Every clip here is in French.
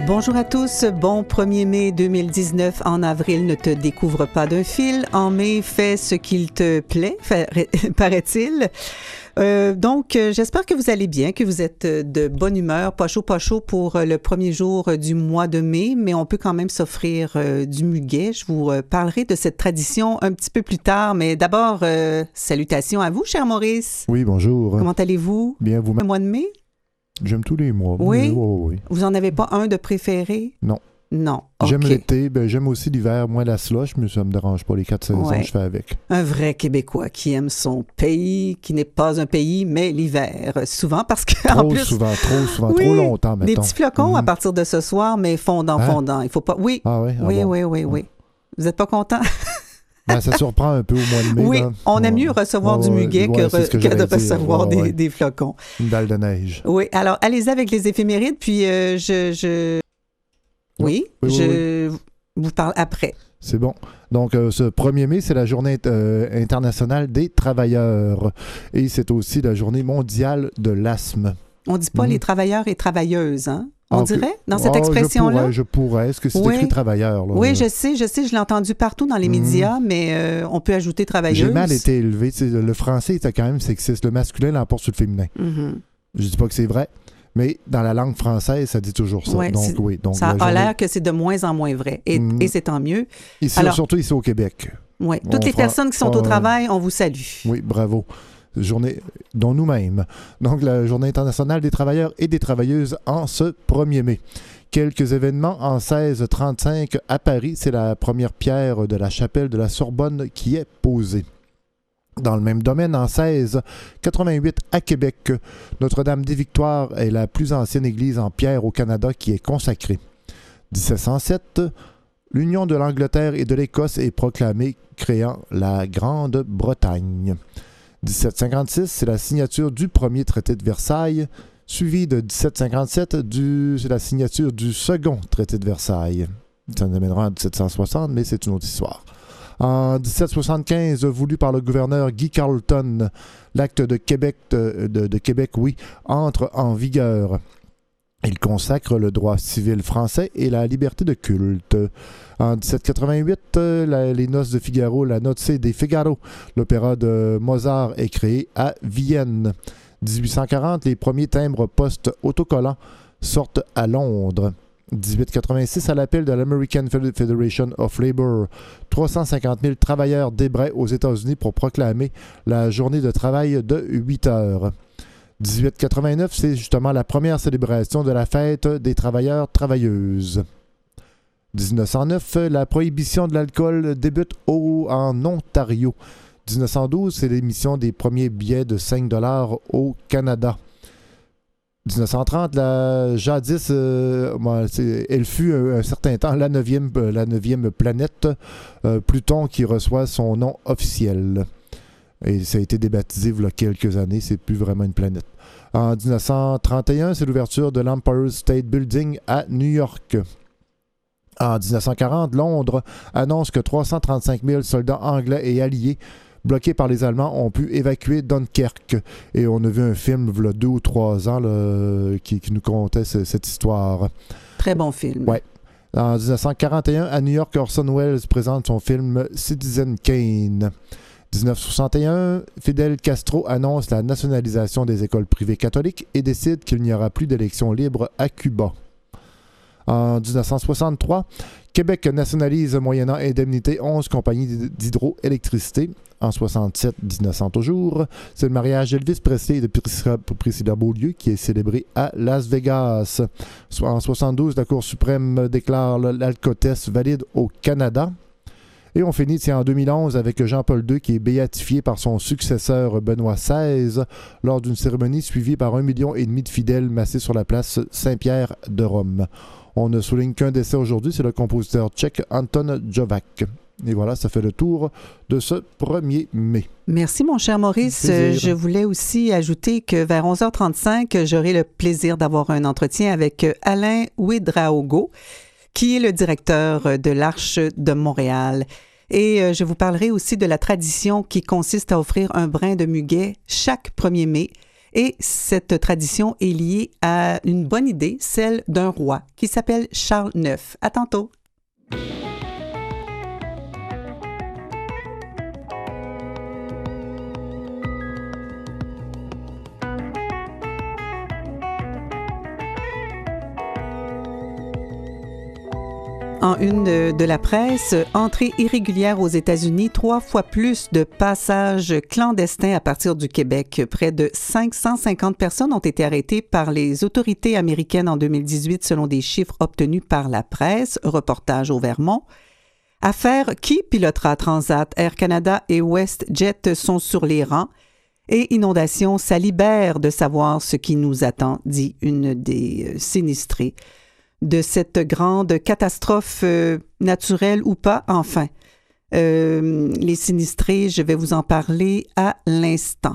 Bonjour à tous, bon 1er mai 2019. En avril, ne te découvre pas d'un fil. En mai, fais ce qu'il te plaît, paraît-il. Donc, j'espère que vous allez bien, que vous êtes de bonne humeur, pas chaud pour le premier jour du mois de mai, mais on peut quand même s'offrir du muguet. Je vous parlerai de cette tradition un petit peu plus tard, mais d'abord, salutations à vous, cher Maurice. Oui, bonjour. Comment allez-vous? Bien, vous-même? Le mois de mai? J'aime tous les mois. Oui? Oui. Vous en avez pas un de préféré? Non. Non. J'aime OK. l'été, j'aime aussi l'hiver, moins la slush, mais ça me dérange pas les 4 saisons, Ouais. je fais avec. Un vrai Québécois qui aime son pays, qui n'est pas un pays, mais l'hiver. Souvent parce que en Trop plus, souvent, oui, trop longtemps, mettons. des petits flocons à partir de ce soir, mais fondant. Il faut pas. Oui. Ah oui? Ah Oui. bon. Vous êtes pas content? Ben, ça surprend un peu au mois de mai. Oui, là. on aime mieux recevoir du muguet c'est ce que j'allais de dire. recevoir Ouais. des flocons. Une balle de neige. Oui, alors allez-y avec les éphémérides, puis Oui, Oui. je vous parle après. C'est bon. Donc, ce 1er mai, c'est la journée internationale des travailleurs. Et c'est aussi la journée mondiale de l'asthme. On dit pas les travailleurs et travailleuses, hein? On Ah, dirait, dans cette expression-là? Je pourrais. Est-ce que c'est Oui. écrit travailleur? Là? Oui, je sais, je l'ai entendu partout dans les médias, mais on peut ajouter travailleuse. J'ai mal été élevé. Tu sais, le français était quand même sexiste. Le masculin l'emporte sur le féminin. Mm-hmm. Je dis pas que c'est vrai, mais dans la langue française, ça dit toujours ça. Ouais, Donc, ça la a journée- l'air que c'est de moins en moins vrai, et c'est tant mieux. Ici, Alors- surtout ici au Québec. Oui, toutes les personnes qui sont au travail, on vous salue. Oui, bravo. Journée dont nous-mêmes. Donc, la Journée internationale des travailleurs et des travailleuses en ce 1er mai. Quelques événements en 1635 à Paris. C'est la première pierre de la chapelle de la Sorbonne qui est posée. Dans le même domaine, en 1688 à Québec, Notre-Dame-des-Victoires est la plus ancienne église en pierre au Canada qui est consacrée. 1707, l'union de l'Angleterre et de l'Écosse est proclamée, créant la Grande-Bretagne. 1756, c'est la signature du premier traité de Versailles, suivi de 1757, c'est la signature du second traité de Versailles. Ça nous amènera en 1760, mais c'est une autre histoire. En 1775, voulu par le gouverneur Guy Carleton, l'acte de Québec, de Québec, entre en vigueur. Il consacre le droit civil français et la liberté de culte. En 1788, les Noces de Figaro, la Noce de Figaro, l'opéra de Mozart est créé à Vienne. 1840, les premiers timbres postes autocollants sortent à Londres. 1886, à l'appel de l'American Federation of Labor, 350 000 travailleurs débraient aux États-Unis pour proclamer la journée de travail de 8 heures. 1889, c'est justement la première célébration de la fête des travailleurs-travailleuses. 1909, la prohibition de l'alcool débute en Ontario. 1912, c'est l'émission des premiers billets de 5 $ au Canada. 1930, jadis, elle fut un certain temps la 9e planète, Pluton qui reçoit son nom officiel. Et ça a été débaptisé il y a quelques années, c'est plus vraiment une planète. En 1931, c'est l'ouverture de l'Empire State Building à New York. En 1940, Londres annonce que 335 000 soldats anglais et alliés bloqués par les Allemands ont pu évacuer Dunkerque. Et on a vu un film il y a 2 ou 3 ans là, qui nous contait cette histoire. Très bon film. Ouais. En 1941, à New York, Orson Welles présente son film Citizen Kane. 1961, Fidel Castro annonce la nationalisation des écoles privées catholiques et décide qu'il n'y aura plus d'élections libres à Cuba. En 1963, Québec nationalise moyennant indemnité 11 compagnies d'hydroélectricité. En 67, 1900 toujours, c'est le mariage d'Elvis Presley et de Priscilla Beaulieu qui est célébré à Las Vegas. En 72, la Cour suprême déclare l'alcotest valide au Canada. Et on finit en 2011 avec Jean-Paul II qui est béatifié par son successeur Benoît XVI lors d'une cérémonie suivie par 1,5 million de fidèles massés sur la place Saint-Pierre de Rome. On ne souligne qu'un décès aujourd'hui, c'est le compositeur tchèque Anton Dvořák. Et voilà, ça fait le tour de ce 1er mai. Merci, mon cher Maurice. Je voulais aussi ajouter que vers 11h35, j'aurai le plaisir d'avoir un entretien avec Alain Ouédraogo, qui est le directeur de l'Arche de Montréal. Et je vous parlerai aussi de la tradition qui consiste à offrir un brin de muguet chaque 1er mai. Et cette tradition est liée à une bonne idée, celle d'un roi qui s'appelle Charles IX. À tantôt! En une de la presse, entrée irrégulière aux États-Unis, 3 fois plus de passages clandestins à partir du Québec. Près de 550 personnes ont été arrêtées par les autorités américaines en 2018 selon des chiffres obtenus par la presse. Reportage au Vermont. Affaire qui pilotera Transat, Air Canada et WestJet sont sur les rangs. Et inondation, ça libère de savoir ce qui nous attend, dit une des sinistrées de cette grande catastrophe naturelle ou pas, enfin. Les sinistrés, je vais vous en parler à l'instant.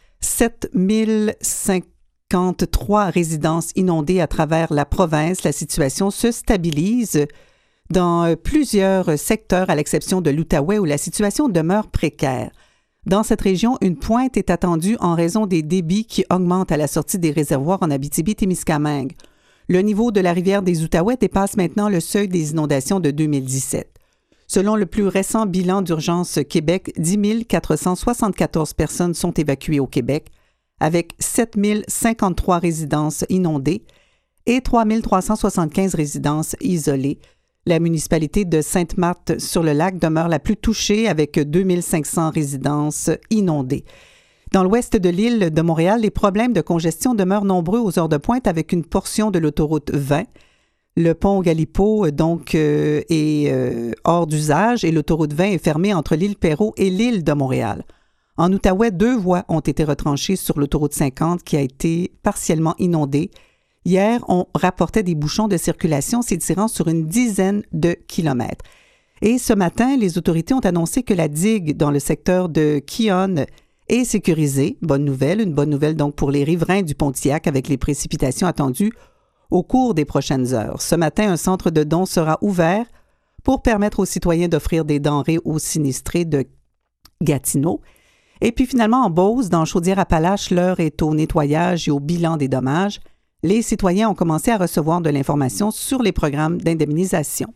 7053 résidences inondées à travers la province. La situation se stabilise dans plusieurs secteurs, à l'exception de l'Outaouais, où la situation demeure précaire. Dans cette région, une pointe est attendue en raison des débits qui augmentent à la sortie des réservoirs en Abitibi-Témiscamingue. Le niveau de la rivière des Outaouais dépasse maintenant le seuil des inondations de 2017. Selon le plus récent bilan d'Urgence Québec, 10 474 personnes sont évacuées au Québec, avec 7 053 résidences inondées et 3 375 résidences isolées. La municipalité de Sainte-Marthe-sur-le-Lac demeure la plus touchée, avec 2 500 résidences inondées. Dans l'ouest de l'île de Montréal, les problèmes de congestion demeurent nombreux aux heures de pointe avec une portion de l'autoroute 20. Le pont Galipo, est hors d'usage et l'autoroute 20 est fermée entre l'île Perrot et l'île de Montréal. En Outaouais, 2 voies ont été retranchées sur l'autoroute 50 qui a été partiellement inondée. Hier, on rapportait des bouchons de circulation s'étirant sur une dizaine de kilomètres. Et ce matin, les autorités ont annoncé que la digue dans le secteur de Kion est sécurisée. Bonne nouvelle, une bonne nouvelle donc pour les riverains du Pontiac avec les précipitations attendues au cours des prochaines heures. Ce matin, un centre de dons sera ouvert pour permettre aux citoyens d'offrir des denrées aux sinistrés de Gatineau. Et puis finalement, en Beauce, dans Chaudière-Appalaches, l'heure est au nettoyage et au bilan des dommages. Les citoyens ont commencé à recevoir de l'information sur les programmes d'indemnisation.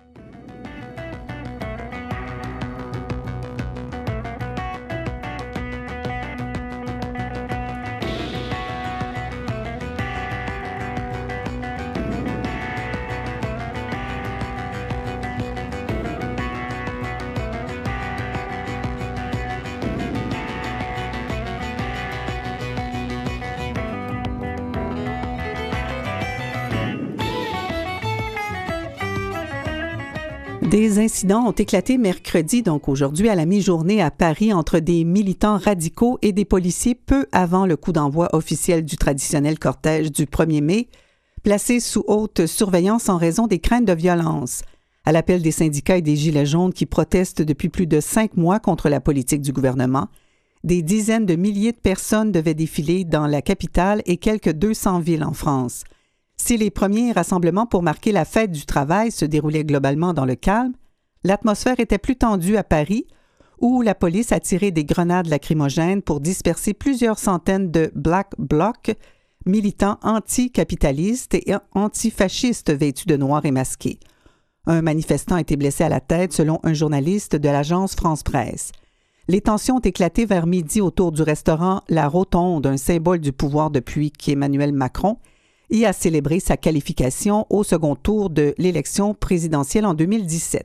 Des incidents ont éclaté mercredi, donc aujourd'hui à la mi-journée à Paris, entre des militants radicaux et des policiers peu avant le coup d'envoi officiel du traditionnel cortège du 1er mai, placé sous haute surveillance en raison des craintes de violence. À l'appel des syndicats et des Gilets jaunes qui protestent depuis plus de 5 mois contre la politique du gouvernement, des dizaines de milliers de personnes devaient défiler dans la capitale et quelques 200 villes en France. Si les premiers rassemblements pour marquer la fête du travail se déroulaient globalement dans le calme, l'atmosphère était plus tendue à Paris, où la police a tiré des grenades lacrymogènes pour disperser plusieurs centaines de Black Bloc, militants anticapitalistes et antifascistes vêtus de noir et masqués. Un manifestant a été blessé à la tête, selon un journaliste de l'agence France-Presse. Les tensions ont éclaté vers midi autour du restaurant La Rotonde, un symbole du pouvoir depuis qu'Emmanuel Macron y a célébré sa qualification au second tour de l'élection présidentielle en 2017.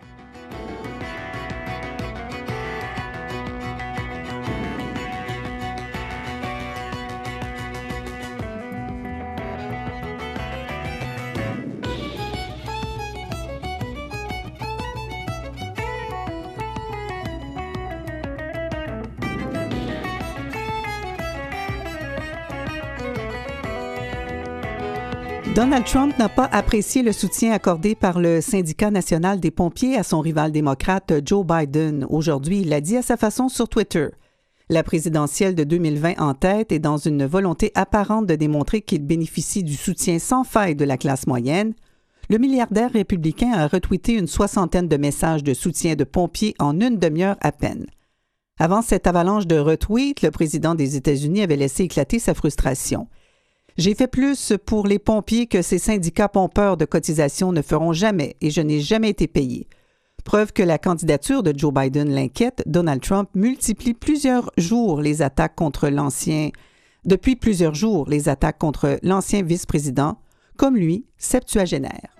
Donald Trump n'a pas apprécié le soutien accordé par le syndicat national des pompiers à son rival démocrate Joe Biden. Aujourd'hui, il l'a dit à sa façon sur Twitter. La présidentielle de 2020 en tête est dans une volonté apparente de démontrer qu'il bénéficie du soutien sans faille de la classe moyenne. Le milliardaire républicain a retweeté une 60aine de messages de soutien de pompiers en une demi-heure à peine. Avant cette avalanche de retweets, le président des États-Unis avait laissé éclater sa frustration. « J'ai fait plus pour les pompiers que ces syndicats pompeurs de cotisations ne feront jamais et je n'ai jamais été payé. » Preuve que la candidature de Joe Biden l'inquiète, Donald Trump multiplie depuis plusieurs jours les attaques contre l'ancien vice-président, comme lui, septuagénaire.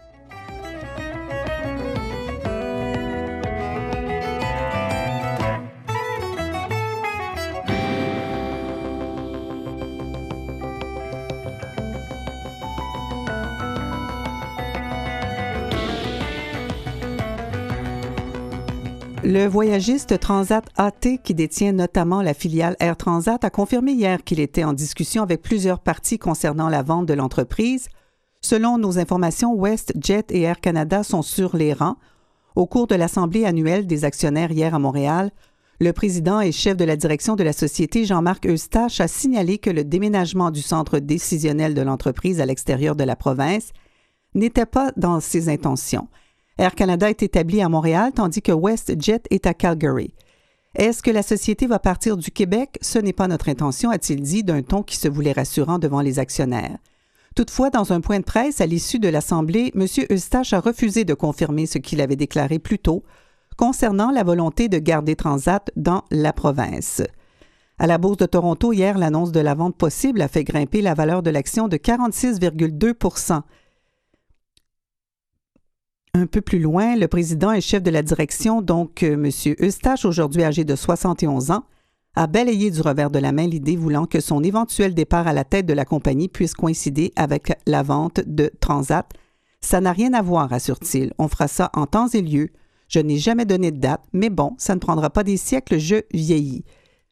Le voyagiste Transat AT, qui détient notamment la filiale Air Transat, a confirmé hier qu'il était en discussion avec plusieurs parties concernant la vente de l'entreprise. Selon nos informations, WestJet et Air Canada sont sur les rangs. Au cours de l'Assemblée annuelle des actionnaires hier à Montréal, le président et chef de la direction de la société, Jean-Marc Eustache, a signalé que le déménagement du centre décisionnel de l'entreprise à l'extérieur de la province n'était pas dans ses intentions. Air Canada est établi à Montréal, tandis que WestJet est à Calgary. Est-ce que la société va partir du Québec? Ce n'est pas notre intention, a-t-il dit d'un ton qui se voulait rassurant devant les actionnaires. Toutefois, dans un point de presse à l'issue de l'Assemblée, M. Eustache a refusé de confirmer ce qu'il avait déclaré plus tôt concernant la volonté de garder Transat dans la province. À la Bourse de Toronto, hier, l'annonce de la vente possible a fait grimper la valeur de l'action de 46,2 %. Un peu plus loin, le président et chef de la direction, donc M. Eustache, aujourd'hui âgé de 71 ans, a balayé du revers de la main l'idée voulant que son éventuel départ à la tête de la compagnie puisse coïncider avec la vente de Transat. Ça n'a rien à voir, assure-t-il. On fera ça en temps et lieu. Je n'ai jamais donné de date, mais bon, ça ne prendra pas des siècles, je vieillis.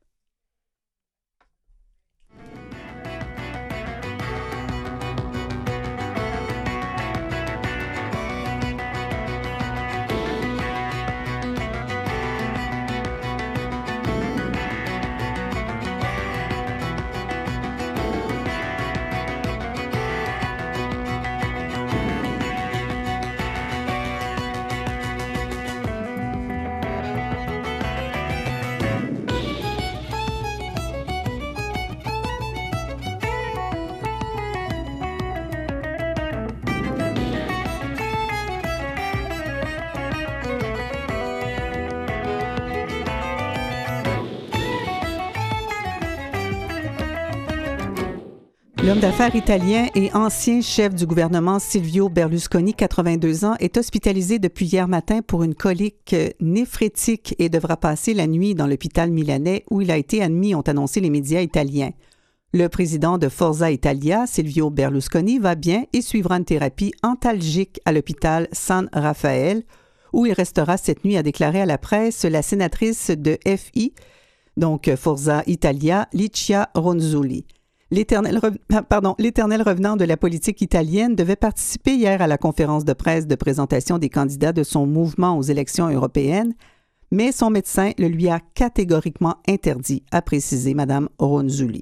L'homme d'affaires italien et ancien chef du gouvernement Silvio Berlusconi, 82 ans, est hospitalisé depuis hier matin pour une colique néphrétique et devra passer la nuit dans l'hôpital milanais où il a été admis, ont annoncé les médias italiens. Le président de Forza Italia, Silvio Berlusconi, va bien et suivra une thérapie antalgique à l'hôpital San Raffaele où il restera cette nuit, a déclaré à la presse la sénatrice de FI, donc Forza Italia, Licia Ronzulli. L'éternel revenant de la politique italienne devait participer hier à la conférence de presse de présentation des candidats de son mouvement aux élections européennes, mais son médecin le lui a catégoriquement interdit, a précisé Mme Ronzulli.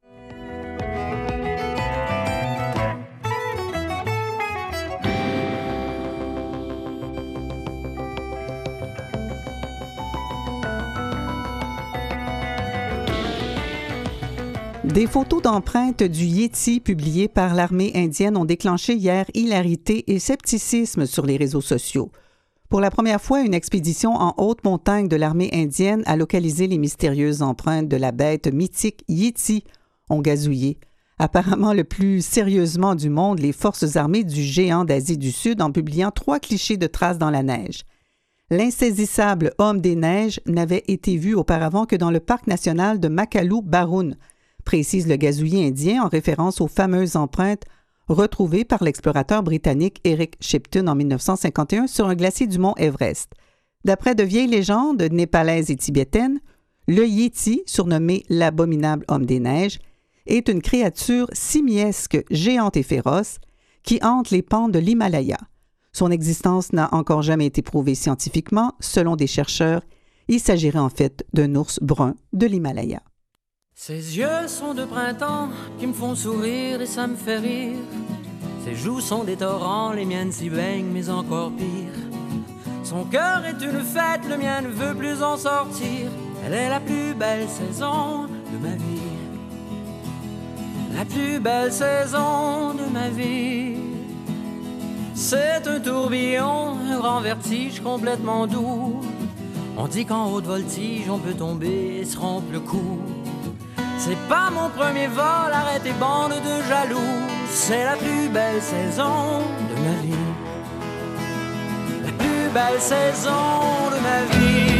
Des photos d'empreintes du Yéti publiées par l'armée indienne ont déclenché hier hilarité et scepticisme sur les réseaux sociaux. Pour la première fois, une expédition en haute montagne de l'armée indienne a localisé les mystérieuses empreintes de la bête mythique Yéti, ont gazouillé. Apparemment le plus sérieusement du monde, les forces armées du géant d'Asie du Sud en publiant 3 clichés de traces dans la neige. L'insaisissable homme des neiges n'avait été vu auparavant que dans le parc national de Makalu-Barun, précise le gazouillis indien en référence aux fameuses empreintes retrouvées par l'explorateur britannique Eric Shipton en 1951 sur un glacier du mont Everest. D'après de vieilles légendes népalaises et tibétaines, le Yéti, surnommé l'abominable homme des neiges, est une créature simiesque, géante et féroce qui hante les pentes de l'Himalaya. Son existence n'a encore jamais été prouvée scientifiquement. Selon des chercheurs, il s'agirait en fait d'un ours brun de l'Himalaya. Ses yeux sont de printemps qui me font sourire et ça me fait rire. Ses joues sont des torrents, les miennes s'y baignent, mais encore pire. Son cœur est une fête, le mien ne veut plus en sortir. Elle est la plus belle saison de ma vie. La plus belle saison de ma vie. C'est un tourbillon, un grand vertige complètement doux. On dit qu'en haute voltige, on peut tomber et se rompre le cou. C'est pas mon premier vol, arrête tes bandes de jaloux. C'est la plus belle saison de ma vie. La plus belle saison de ma vie.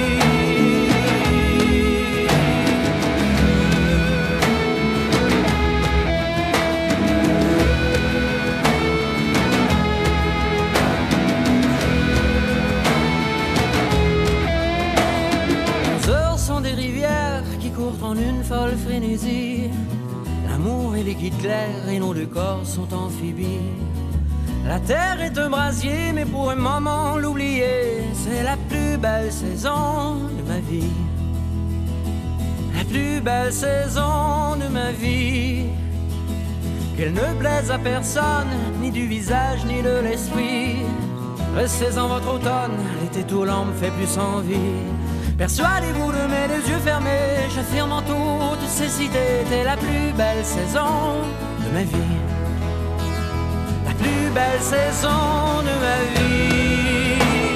En une folle frénésie, l'amour et les guides clairs et nos deux corps sont amphibies. La terre est un brasier, mais pour un moment l'oublier, c'est la plus belle saison de ma vie. La plus belle saison de ma vie. Qu'elle ne plaise à personne, ni du visage ni de l'esprit. Restez en votre automne, l'été tourlant me fait plus envie. Persuadez-vous de mes deux yeux fermés, j'affirme en toute cécité, t'es la plus belle saison de ma vie. La plus belle saison de ma vie.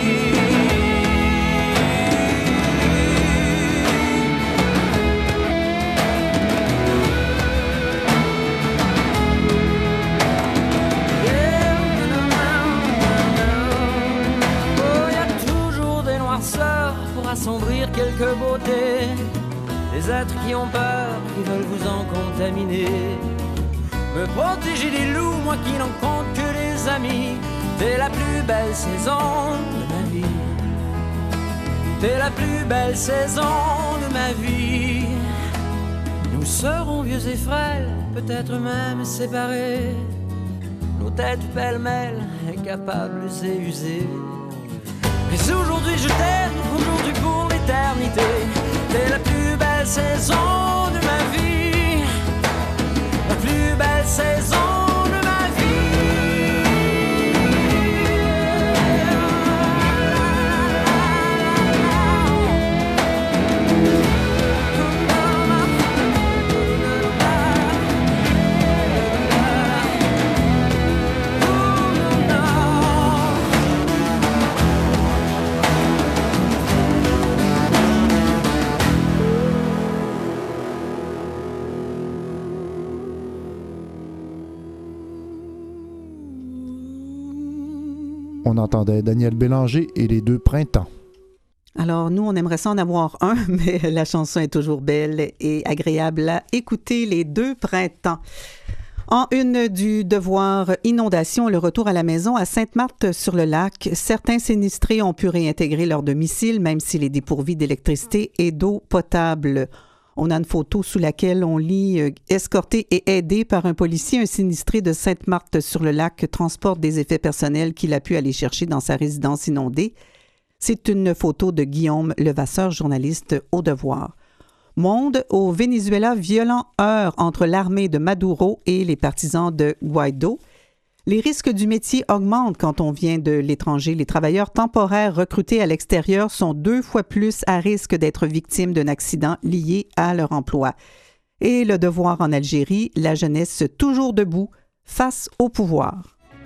Oh, y a toujours des noirceurs pour assombrir quelques beautés, des êtres qui ont peur, qui veulent vous en contaminer. Me protéger des loups, moi qui n'en compte que des amis. T'es la plus belle saison de ma vie. T'es la plus belle saison de ma vie. Nous serons vieux et frêles, peut-être même séparés, nos têtes pêle-mêle, incapables et usées. Mais aujourd'hui je t'aime, aujourd'hui pour l'éternité. T'es la plus belle saison de ma vie. La plus belle saison de ma vie. On entendait Daniel Bélanger et les deux printemps. Alors, nous, on aimerait ça en avoir un, mais la chanson est toujours belle et agréable à écouter, les deux printemps. En une du Devoir inondation, le retour à la maison à Sainte-Marthe-sur-le-Lac, certains sinistrés ont pu réintégrer leur domicile, même s'il est dépourvu d'électricité et d'eau potable. On a une photo sous laquelle on lit « Escorté et aidé par un policier, un sinistré de Sainte-Marthe-sur-le-Lac transporte des effets personnels qu'il a pu aller chercher dans sa résidence inondée ». C'est une photo de Guillaume Levasseur, journaliste au Devoir. Monde, au Venezuela, violent heurt entre l'armée de Maduro et les partisans de Guaido. Les risques du métier augmentent quand on vient de l'étranger. Les travailleurs temporaires recrutés à l'extérieur sont 2 fois plus à risque d'être victimes d'un accident lié à leur emploi. Et le Devoir en Algérie, la jeunesse toujours debout face au pouvoir.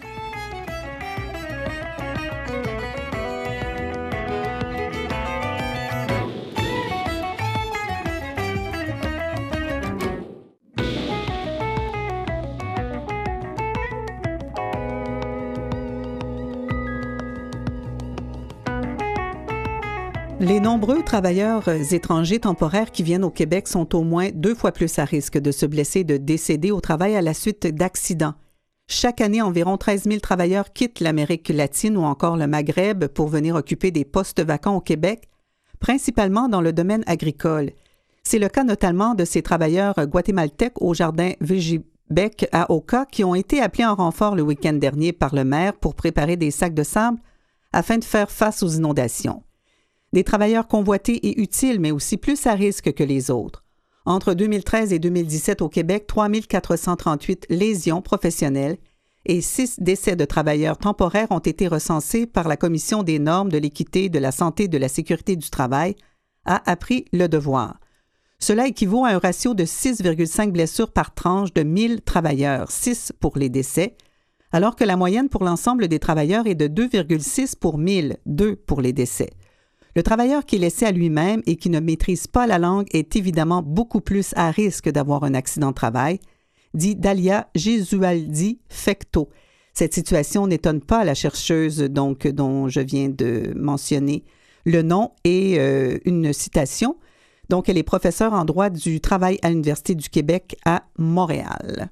Les nombreux travailleurs étrangers temporaires qui viennent au Québec sont au moins 2 fois plus à risque de se blesser et de décéder au travail à la suite d'accidents. Chaque année, environ 13 000 travailleurs quittent l'Amérique latine ou encore le Maghreb pour venir occuper des postes vacants au Québec, principalement dans le domaine agricole. C'est le cas notamment de ces travailleurs guatémaltèques au jardin Vigibec à Oka qui ont été appelés en renfort le week-end dernier par le maire pour préparer des sacs de sable afin de faire face aux inondations. Des travailleurs convoités et utiles, mais aussi plus à risque que les autres. Entre 2013 et 2017 au Québec, 3 438 lésions professionnelles et 6 décès de travailleurs temporaires ont été recensés par la Commission des normes de l'équité, de la santé et de la sécurité du travail, a appris le Devoir. Cela équivaut à un ratio de 6,5 blessures par tranche de 1000 travailleurs, 6 pour les décès, alors que la moyenne pour l'ensemble des travailleurs est de 2,6 pour 1000, 2 pour les décès. Le travailleur qui est laissé à lui-même et qui ne maîtrise pas la langue est évidemment beaucoup plus à risque d'avoir un accident de travail, dit Dalia Gesualdi-Fecteau. Cette situation n'étonne pas la chercheuse dont je viens de mentionner le nom et une citation. Donc, elle est professeure en droit du travail à l'Université du Québec à Montréal.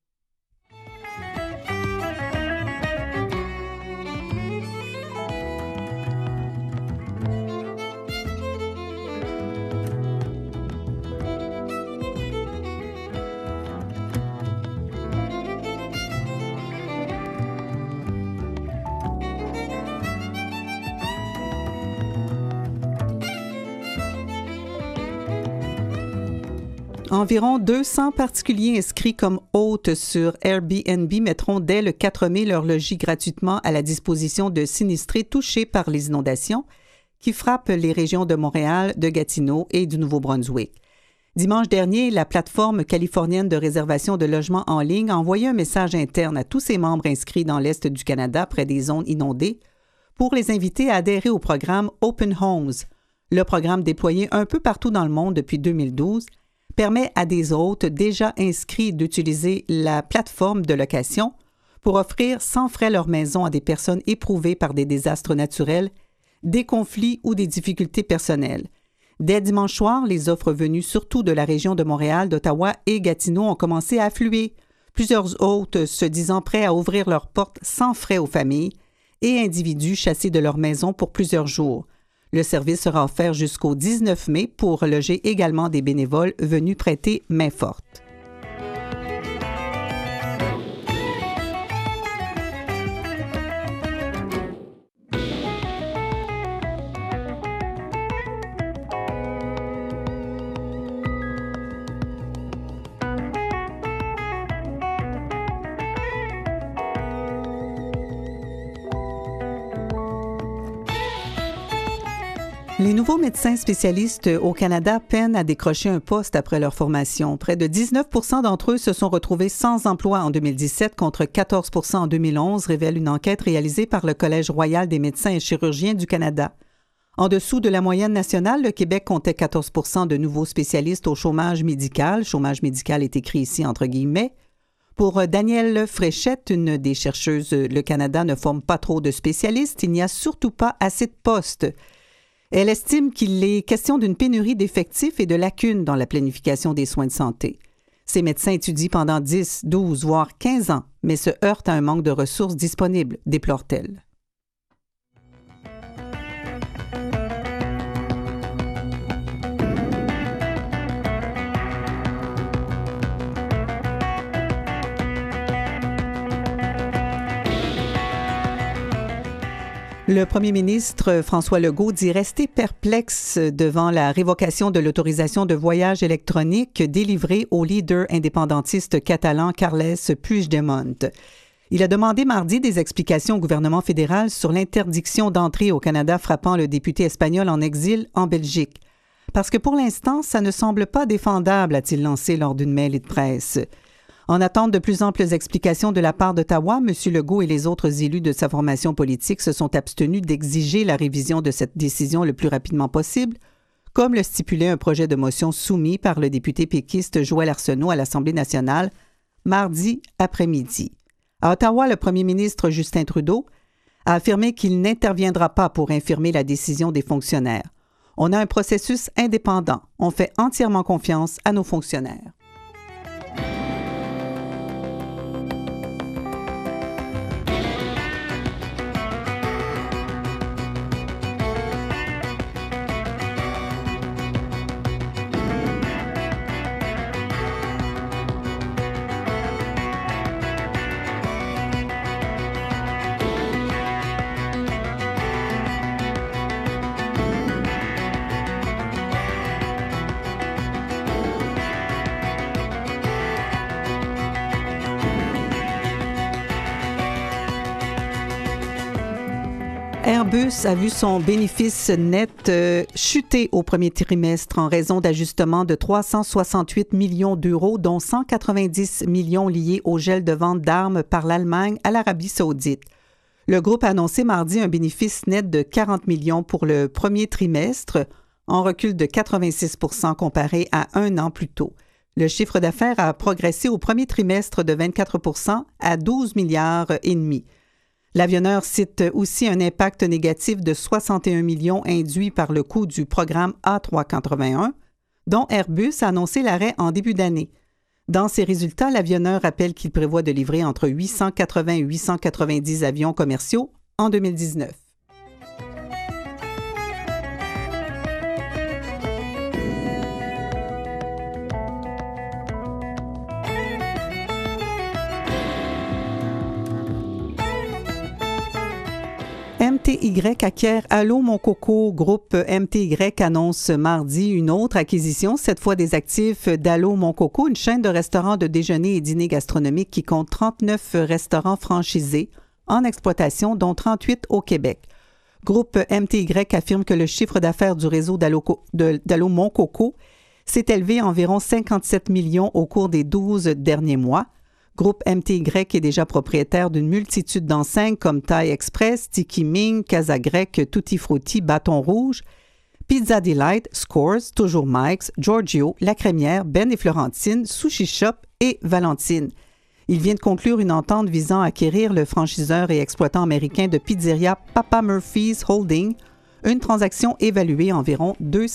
Environ 200 particuliers inscrits comme hôtes sur Airbnb mettront dès le 4 mai leur logis gratuitement à la disposition de sinistrés touchés par les inondations qui frappent les régions de Montréal, de Gatineau et du Nouveau-Brunswick. Dimanche dernier, la plateforme californienne de réservation de logements en ligne a envoyé un message interne à tous ses membres inscrits dans l'Est du Canada près des zones inondées pour les inviter à adhérer au programme Open Homes. Le programme déployé un peu partout dans le monde depuis 2012 permet à des hôtes déjà inscrits d'utiliser la plateforme de location pour offrir sans frais leur maison à des personnes éprouvées par des désastres naturels, des conflits ou des difficultés personnelles. Dès dimanche soir, les offres venues surtout de la région de Montréal, d'Ottawa et Gatineau ont commencé à affluer. Plusieurs hôtes se disant prêts à ouvrir leurs portes sans frais aux familles et individus chassés de leur maison pour plusieurs jours. Le service sera offert jusqu'au 19 mai pour loger également des bénévoles venus prêter main forte. Les nouveaux médecins spécialistes au Canada peinent à décrocher un poste après leur formation. Près de 19 % d'entre eux se sont retrouvés sans emploi en 2017 contre 14 % en 2011, révèle une enquête réalisée par le Collège royal des médecins et chirurgiens du Canada. En dessous de la moyenne nationale, le Québec comptait 14 % de nouveaux spécialistes au chômage médical. Chômage médical est écrit ici entre guillemets. Pour Danielle Fréchette, une des chercheuses, le Canada ne forme pas trop de spécialistes. Il n'y a surtout pas assez de postes. Elle estime qu'il est question d'une pénurie d'effectifs et de lacunes dans la planification des soins de santé. Ces médecins étudient pendant 10, 12, voire 15 ans, mais se heurtent à un manque de ressources disponibles, déplore-t-elle. Le premier ministre François Legault dit rester perplexe devant la révocation de l'autorisation de voyage électronique délivrée au leader indépendantiste catalan Carles Puigdemont. Il a demandé mardi des explications au gouvernement fédéral sur l'interdiction d'entrée au Canada frappant le député espagnol en exil en Belgique. Parce que pour l'instant, ça ne semble pas défendable, a-t-il lancé lors d'une mêlée de presse. En attente de plus amples explications de la part d'Ottawa, M. Legault et les autres élus de sa formation politique se sont abstenus d'exiger la révision de cette décision le plus rapidement possible, comme le stipulait un projet de motion soumis par le député péquiste Joël Arsenault à l'Assemblée nationale mardi après-midi. À Ottawa, le premier ministre Justin Trudeau a affirmé qu'il n'interviendra pas pour infirmer la décision des fonctionnaires. On a un processus indépendant. On fait entièrement confiance à nos fonctionnaires. Airbus a vu son bénéfice net chuter au premier trimestre en raison d'ajustements de 368 millions d'euros, dont 190 millions liés au gel de vente d'armes par l'Allemagne à l'Arabie saoudite. Le groupe a annoncé mardi un bénéfice net de 40 millions pour le premier trimestre, en recul de 86 % comparé à un an plus tôt. Le chiffre d'affaires a progressé au premier trimestre de 24 % à 12 milliards et demi. L'avionneur cite aussi un impact négatif de 61 millions induit par le coût du programme A381, dont Airbus a annoncé l'arrêt en début d'année. Dans ses résultats, l'avionneur rappelle qu'il prévoit de livrer entre 880 et 890 avions commerciaux en 2019. MTY acquiert Allô Mon Coco. Groupe MTY annonce mardi une autre acquisition, cette fois des actifs d'Allô Mon Coco, une chaîne de restaurants de déjeuner et dîner gastronomiques qui compte 39 restaurants franchisés en exploitation, dont 38 au Québec. Groupe MTY affirme que le chiffre d'affaires du réseau d'Allô Mon Coco s'est élevé à environ 57 millions au cours des 12 derniers mois. Groupe MTY est déjà propriétaire d'une multitude d'enseignes comme Thai Express, Tiki Ming, Casa Grecque, Tutti Frutti, Bâton Rouge, Pizza Delight, Scores, Toujours Mike's, Giorgio, La Crémière, Ben et Florentine, Sushi Shop et Valentine. Il vient de conclure une entente visant à acquérir le franchiseur et exploitant américain de pizzeria Papa Murphy's Holding, une transaction évaluée à environ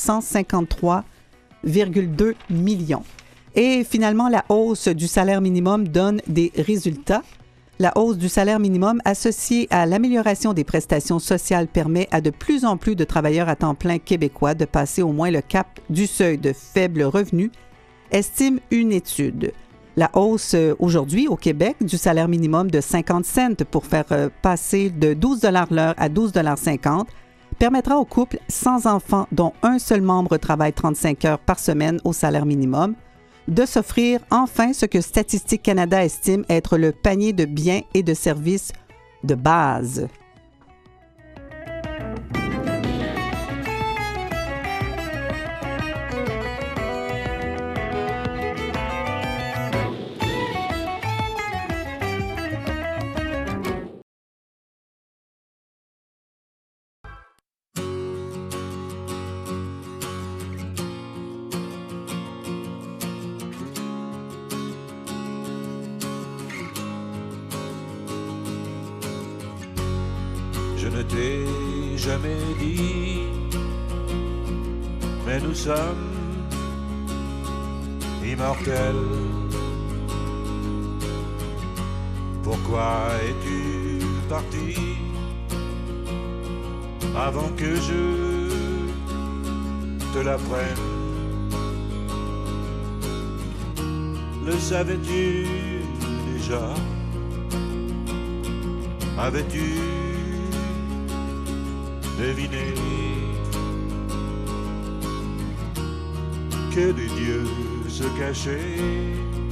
253,2 millions. Et finalement, la hausse du salaire minimum donne des résultats. La hausse du salaire minimum associée à l'amélioration des prestations sociales permet à de plus en plus de travailleurs à temps plein québécois de passer au moins le cap du seuil de faible revenu, estime une étude. La hausse aujourd'hui au Québec du salaire minimum de 50 cents pour faire passer de 12 $ l'heure à 12,50 $ permettra aux couples sans enfants dont un seul membre travaille 35 heures par semaine au salaire minimum de s'offrir enfin ce que Statistique Canada estime être le panier de biens et de services de base. Je ne t'ai jamais dit, mais nous sommes immortels. Pourquoi es-tu parti avant que je te l'apprenne? Le savais-tu déjà? Avais-tu deviné que des dieux se cachaient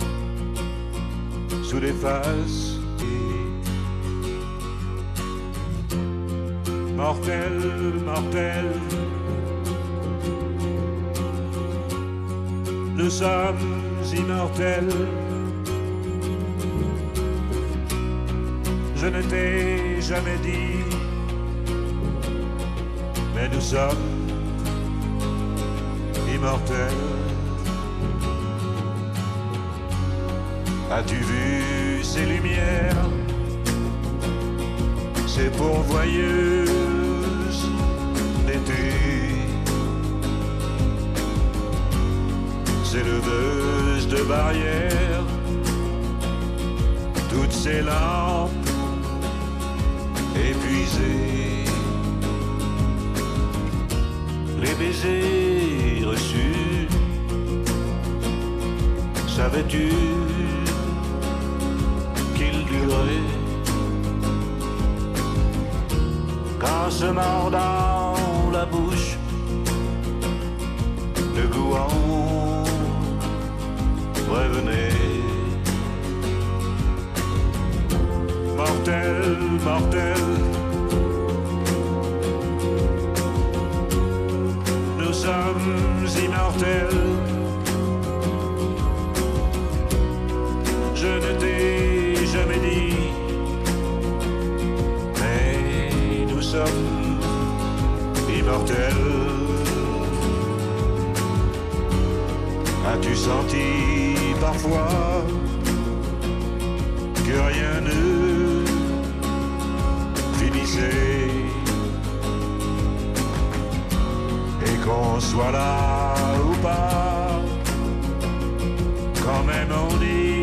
sous les faces mortels, mortels? Nous sommes immortels. Je ne t'ai jamais dit, mais nous sommes immortels. As-tu vu ces lumières, ces pourvoyeuses d'été, ces leveuses de barrières, toutes ces lampes épuisées, les baisers reçus? Savais-tu qu'ils duraient? Qu'en se mordant la bouche, le goût en revenait. Mortel, mortel, sommes immortels. Je ne t'ai jamais dit, mais nous sommes immortels. As-tu senti parfois que rien ne finissait et qu'on soit là ou pas, quand même on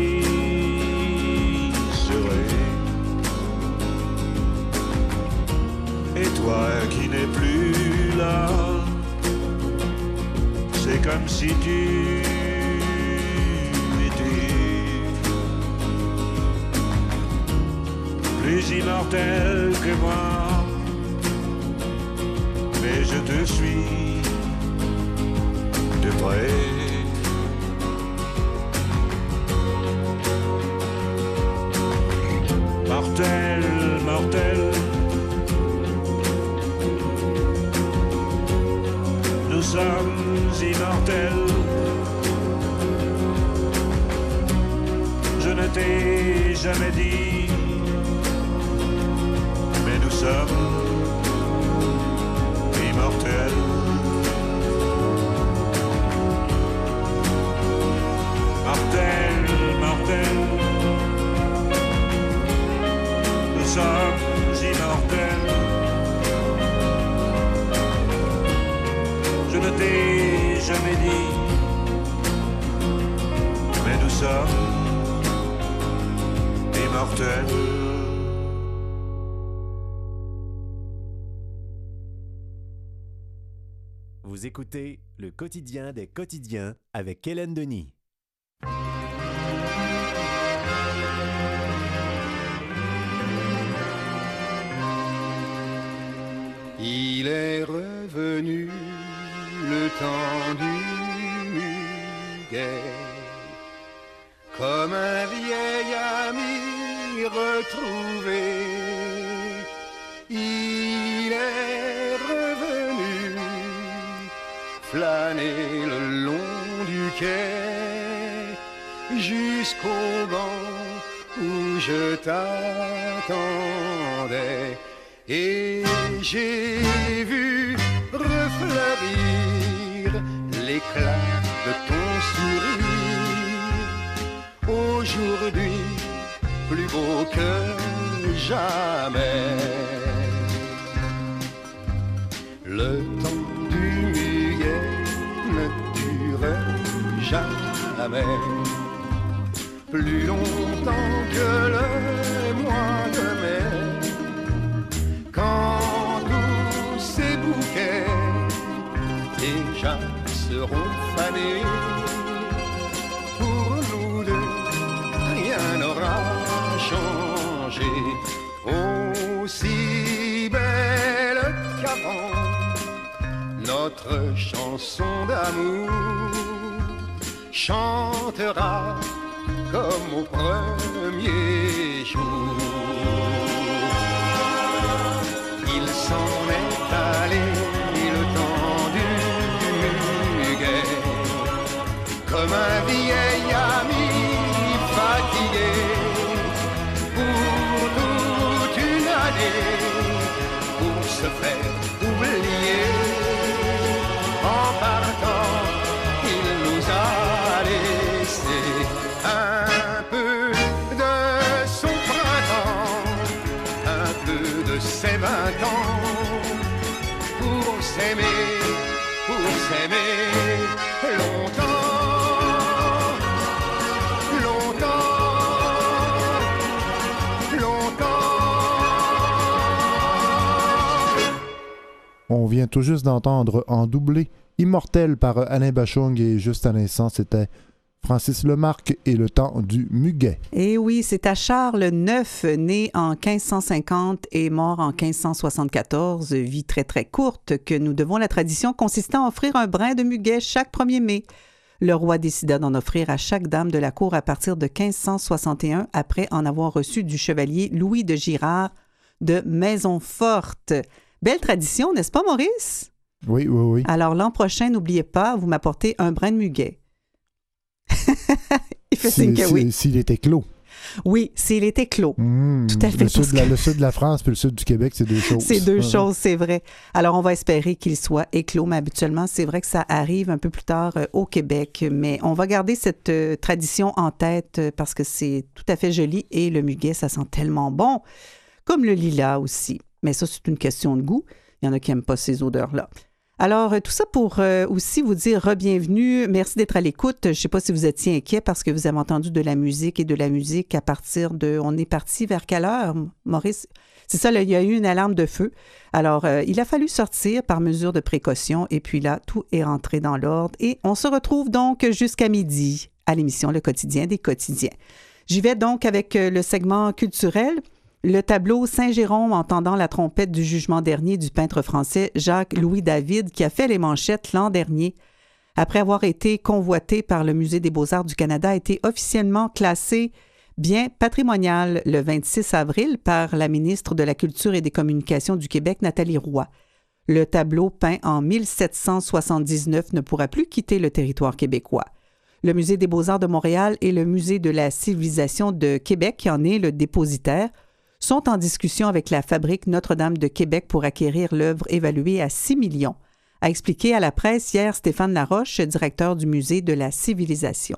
y serait. Et toi qui n'es plus là, c'est comme si tu étais plus immortel que moi, mais je te suis de près. Mortel, mortel, nous sommes immortels. Je ne t'ai jamais dit, mais nous sommes immortels. Mortel, mortel, nous sommes immortels. Je ne t'ai jamais dit, mais nous sommes immortels. Vous écoutez Le Quotidien des quotidiens avec Hélène Denis. Il est revenu le temps du muguet, comme un vieil ami retrouvé. Il est revenu flâner le long du quai jusqu'au banc où je t'attendais. Et j'ai vu refleurir l'éclat de ton sourire, aujourd'hui plus beau que jamais. Le temps du muguet ne dure jamais, plus longtemps que le mois de mai. Quand tous ces bouquets déjà seront fanés, pour nous deux, rien n'aura changé. Aussi belle qu'avant, notre chanson d'amour chantera comme au premier jour. Il s'en est allé le temps du muguet, comme un vieil ami fatigué pour toute une année, pour se faire oublier. En partant, il nous a laissé un peu de son printemps, un peu de ses 20 ans, pour s'aimer longtemps, longtemps. On vient tout juste d'entendre en doublé Immortel par Alain Bachung et juste à l'instant, c'était Francis Lemarque et le temps du muguet. Et oui, c'est à Charles IX, né en 1550 et mort en 1574, vie très très courte, que nous devons la tradition consistant à offrir un brin de muguet chaque 1er mai. Le roi décida d'en offrir à chaque dame de la cour à partir de 1561, après en avoir reçu du chevalier Louis de Girard de Maisonforte. Belle tradition, n'est-ce pas, Maurice? Oui, oui, oui. Alors, l'an prochain, n'oubliez pas, vous m'apportez un brin de muguet. Il fait signe que oui. S'il était clos. Oui, s'il était clos. Tout à fait. Le sud de la France puis le sud du Québec, c'est deux choses. C'est deux choses, c'est vrai. Alors, on va espérer qu'il soit éclos, mais habituellement, c'est vrai que ça arrive un peu plus tard au Québec. Mais on va garder cette tradition en tête parce que c'est tout à fait joli et le muguet, ça sent tellement bon, comme le lilas aussi. Mais ça, c'est une question de goût. Il y en a qui n'aiment pas ces odeurs-là. Alors, tout ça pour aussi vous dire re-bienvenue. Merci d'être à l'écoute. Je ne sais pas si vous étiez inquiet parce que vous avez entendu de la musique à partir de... On est parti vers quelle heure, Maurice? C'est ça, là, il y a eu une alarme de feu. Alors, il a fallu sortir par mesure de précaution et puis là, tout est rentré dans l'ordre et on se retrouve donc jusqu'à midi à l'émission Le Quotidien des quotidiens. J'y vais donc avec le segment culturel. Le tableau Saint-Jérôme entendant la trompette du jugement dernier du peintre français Jacques-Louis David qui a fait les manchettes l'an dernier. Après avoir été convoité par le Musée des Beaux-Arts du Canada, a été officiellement classé bien patrimonial le 26 avril par la ministre de la Culture et des Communications du Québec, Nathalie Roy. Le tableau peint en 1779 ne pourra plus quitter le territoire québécois. Le Musée des Beaux-Arts de Montréal et le Musée de la civilisation de Québec, qui en est le dépositaire, sont en discussion avec la Fabrique Notre-Dame de Québec pour acquérir l'œuvre évaluée à 6 millions, a expliqué à la presse hier Stéphane Laroche, directeur du Musée de la civilisation.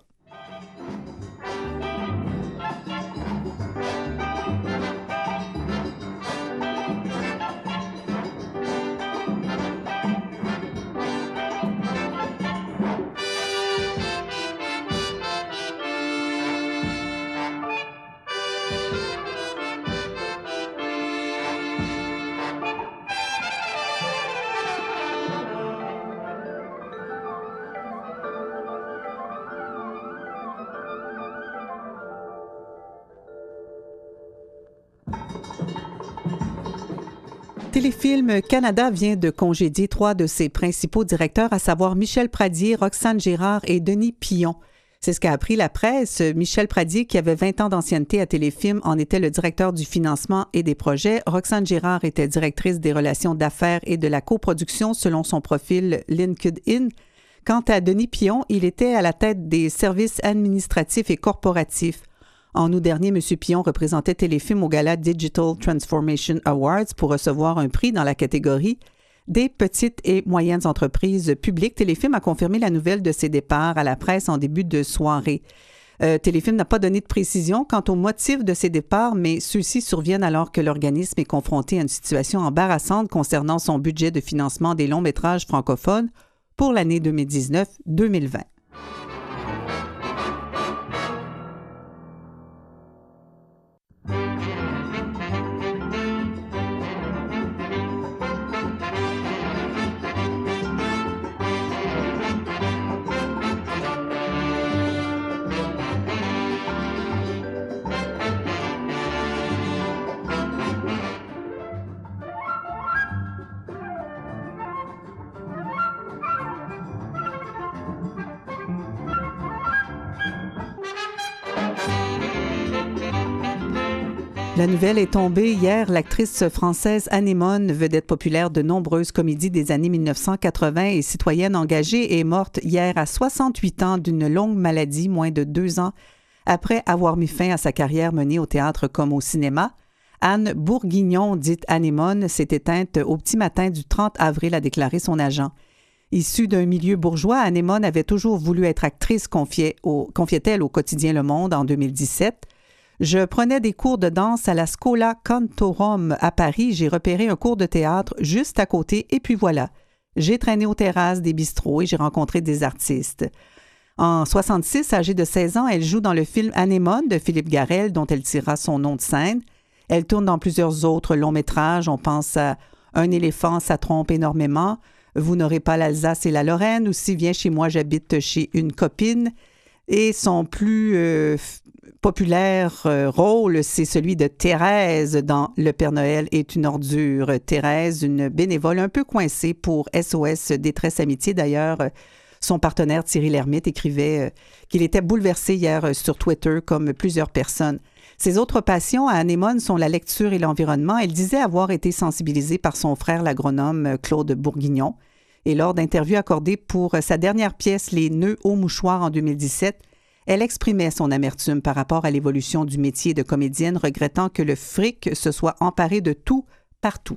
Téléfilm Canada vient de congédier 3 de ses principaux directeurs, à savoir Michel Pradier, Roxane Gérard et Denis Pillon. C'est ce qu'a appris la presse. Michel Pradier, qui avait 20 ans d'ancienneté à Téléfilm, en était le directeur du financement et des projets. Roxane Gérard était directrice des relations d'affaires et de la coproduction selon son profil LinkedIn. Quant à Denis Pillon, il était à la tête des services administratifs et corporatifs. En août dernier, M. Pillon représentait Téléfilm au gala Digital Transformation Awards pour recevoir un prix dans la catégorie des petites et moyennes entreprises publiques. Téléfilm a confirmé la nouvelle de ses départs à la presse en début de soirée. Téléfilm n'a pas donné de précision quant au motif de ses départs, mais ceux-ci surviennent alors que l'organisme est confronté à une situation embarrassante concernant son budget de financement des longs métrages francophones pour l'année 2019-2020. La nouvelle est tombée hier. L'actrice française Anémone, vedette populaire de nombreuses comédies des années 1980 et citoyenne engagée, est morte hier à 68 ans d'une longue maladie, moins de 2 ans après avoir mis fin à sa carrière menée au théâtre comme au cinéma. Anne Bourguignon, dite Anémone, s'est éteinte au petit matin du 30 avril, a déclaré son agent. Issue d'un milieu bourgeois, Anémone avait toujours voulu être actrice, confiait-elle au quotidien Le Monde en 2017. Je prenais des cours de danse à la Schola Cantorum à Paris. J'ai repéré un cours de théâtre juste à côté et puis voilà. J'ai traîné aux terrasses des bistrots et j'ai rencontré des artistes. En 66, âgée de 16 ans, elle joue dans le film Anémone de Philippe Garrel, dont elle tira son nom de scène. Elle tourne dans plusieurs autres longs métrages. On pense à Un éléphant, ça trompe énormément. Vous n'aurez pas l'Alsace et la Lorraine. Aussi, Viens chez moi, j'habite chez une copine. Et son plus populaire rôle, c'est celui de Thérèse dans Le Père Noël est une ordure. Thérèse, une bénévole un peu coincée pour SOS Détresse Amitié. D'ailleurs, son partenaire Thierry Lhermitte écrivait qu'il était bouleversé hier sur Twitter, comme plusieurs personnes. Ses autres passions à Anémone sont la lecture et l'environnement. Elle disait avoir été sensibilisée par son frère, l'agronome Claude Bourguignon. Et lors d'interviews accordées pour sa dernière pièce, Les nœuds au mouchoir en 2017, elle exprimait son amertume par rapport à l'évolution du métier de comédienne, regrettant que le fric se soit emparé de tout, partout.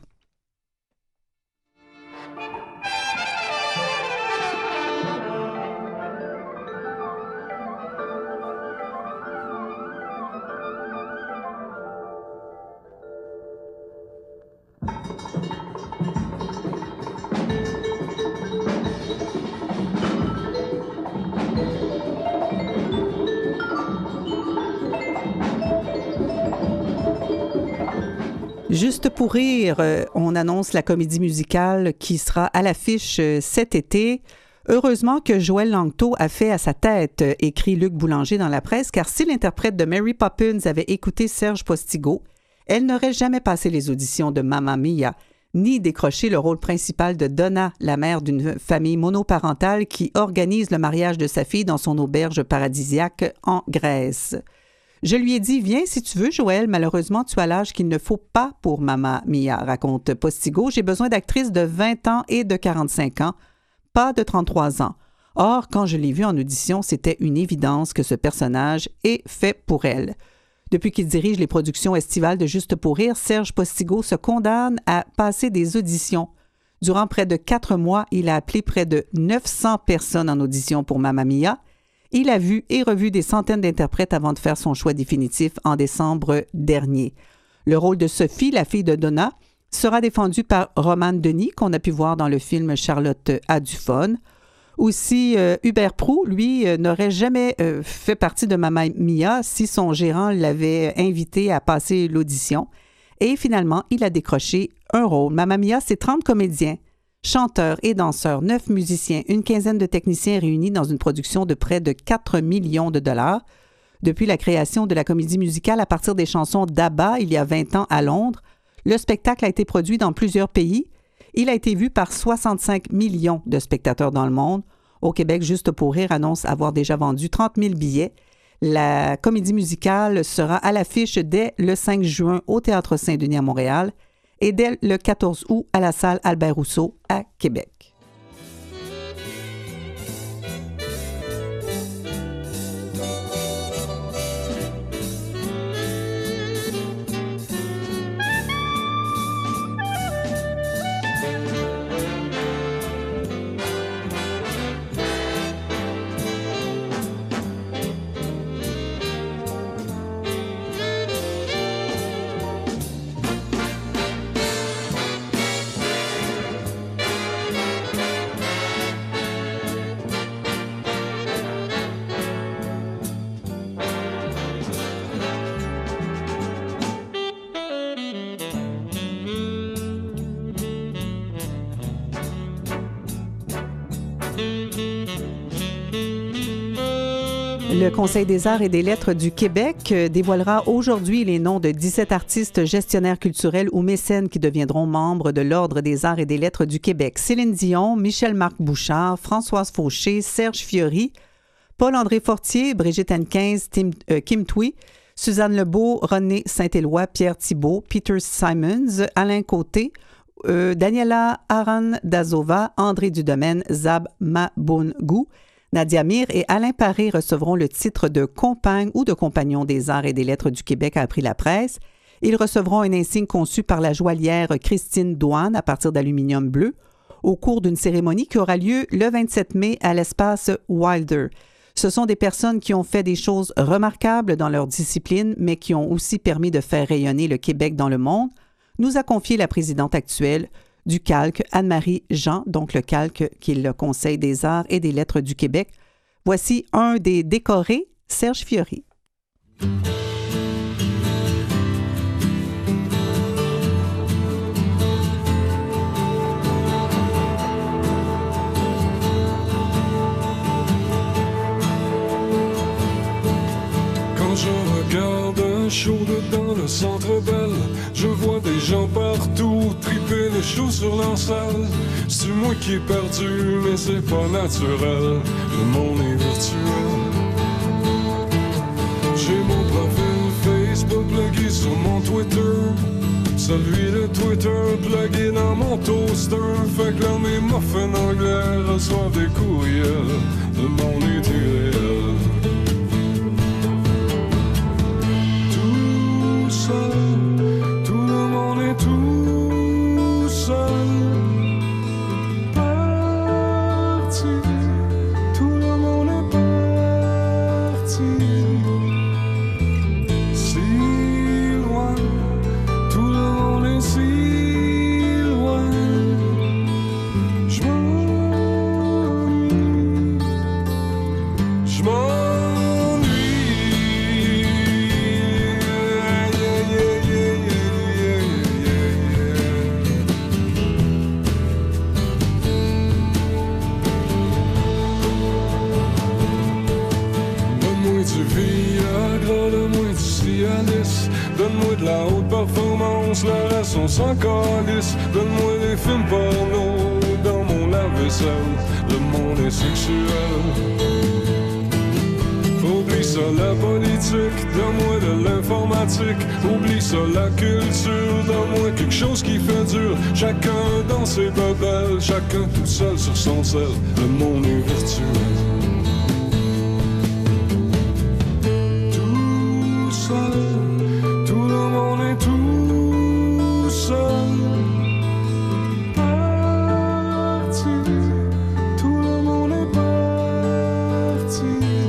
Juste pour rire, on annonce la comédie musicale qui sera à l'affiche cet été. Heureusement que Joël Langto a fait à sa tête, écrit Luc Boulanger dans la presse, car si l'interprète de Mary Poppins avait écouté Serge Postigo, elle n'aurait jamais passé les auditions de Mamma Mia, ni décroché le rôle principal de Donna, la mère d'une famille monoparentale qui organise le mariage de sa fille dans son auberge paradisiaque en Grèce. Je lui ai dit, viens si tu veux, Joël, malheureusement, tu as l'âge qu'il ne faut pas pour Mamma Mia, raconte Postigo. J'ai besoin d'actrices de 20 ans et de 45 ans, pas de 33 ans. Or, quand je l'ai vue en audition, c'était une évidence que ce personnage est fait pour elle. Depuis qu'il dirige les productions estivales de Juste pour rire, Serge Postigo se condamne à passer des auditions. Durant près de 4 mois, il a appelé près de 900 personnes en audition pour Mamma Mia. Il a vu et revu des centaines d'interprètes avant de faire son choix définitif en décembre dernier. Le rôle de Sophie, la fille de Donna, sera défendu par Romane Denis, qu'on a pu voir dans le film Charlotte a du fun. Aussi, Hubert Proulx, lui, n'aurait jamais fait partie de Mamma Mia si son gérant l'avait invité à passer l'audition. Et finalement, il a décroché un rôle. Mamma Mia, c'est 30 comédiens, chanteurs et danseurs, 9 musiciens, une quinzaine de techniciens réunis dans une production de près de 4 millions de dollars. Depuis la création de la comédie musicale à partir des chansons d'ABBA il y a 20 ans à Londres, le spectacle a été produit dans plusieurs pays. Il a été vu par 65 millions de spectateurs dans le monde. Au Québec, Juste pour rire annonce avoir déjà vendu 30 000 billets. La comédie musicale sera à l'affiche dès le 5 juin au Théâtre Saint-Denis à Montréal et dès le 14 août à la salle Albert Rousseau à Québec. Le Conseil des arts et des lettres du Québec dévoilera aujourd'hui les noms de 17 artistes, gestionnaires culturels ou mécènes qui deviendront membres de l'Ordre des arts et des lettres du Québec. Céline Dion, Michel-Marc Bouchard, Françoise Fauché, Serge Fiori, Paul-André Fortier, Brigitte Henkins, Kim Thuy, Suzanne Lebeau, René Saint-Éloi, Pierre Thibault, Peter Simons, Alain Côté, Daniela Aran-Dazova, André Dudomaine, Zab Mabungou, Nadia Mir et Alain Paré recevront le titre de compagne ou de compagnon des arts et des lettres du Québec, a appris la presse. Ils recevront un insigne conçu par la joaillière Christine Douane à partir d'aluminium bleu au cours d'une cérémonie qui aura lieu le 27 mai à l'espace Wilder. Ce sont des personnes qui ont fait des choses remarquables dans leur discipline, mais qui ont aussi permis de faire rayonner le Québec dans le monde, nous a confié la présidente actuelle du Calque, Anne-Marie Jean, donc le Calque qui est le Conseil des arts et des lettres du Québec. Voici un des décorés, Serge Fiori. Quand je regarde un show dans le Centre Bell, je vois des gens partout triper les choux sur leur salle. C'est moi qui ai perdu, mais c'est pas naturel. Le monde est virtuel. J'ai mon profil Facebook plugué sur mon Twitter. Celui de Twitter plugué dans mon toaster. Fait que là mes muffins anglais reçoivent des courriels. Le monde est irréel. Tout seul, tout le monde est tout seul. Parti, tout le monde est parti. Si loin, tout le monde est si loin. Je m'ennuie. Donne-moi du Viagra, donne-moi du Cialis. Donne-moi de la haute performance, le reste on s'en calisse. Donne-moi des films porno dans mon lave-vaisselle. Le monde est sexuel. Oublie ça la politique, donne-moi de l'informatique. Oublie ça la culture, donne-moi quelque chose qui fait dur. Chacun dans ses bebelles, chacun tout seul sur son sel. Le monde est virtuel. Tout seul, tout le monde est tout seul. Parti, tout le monde est parti.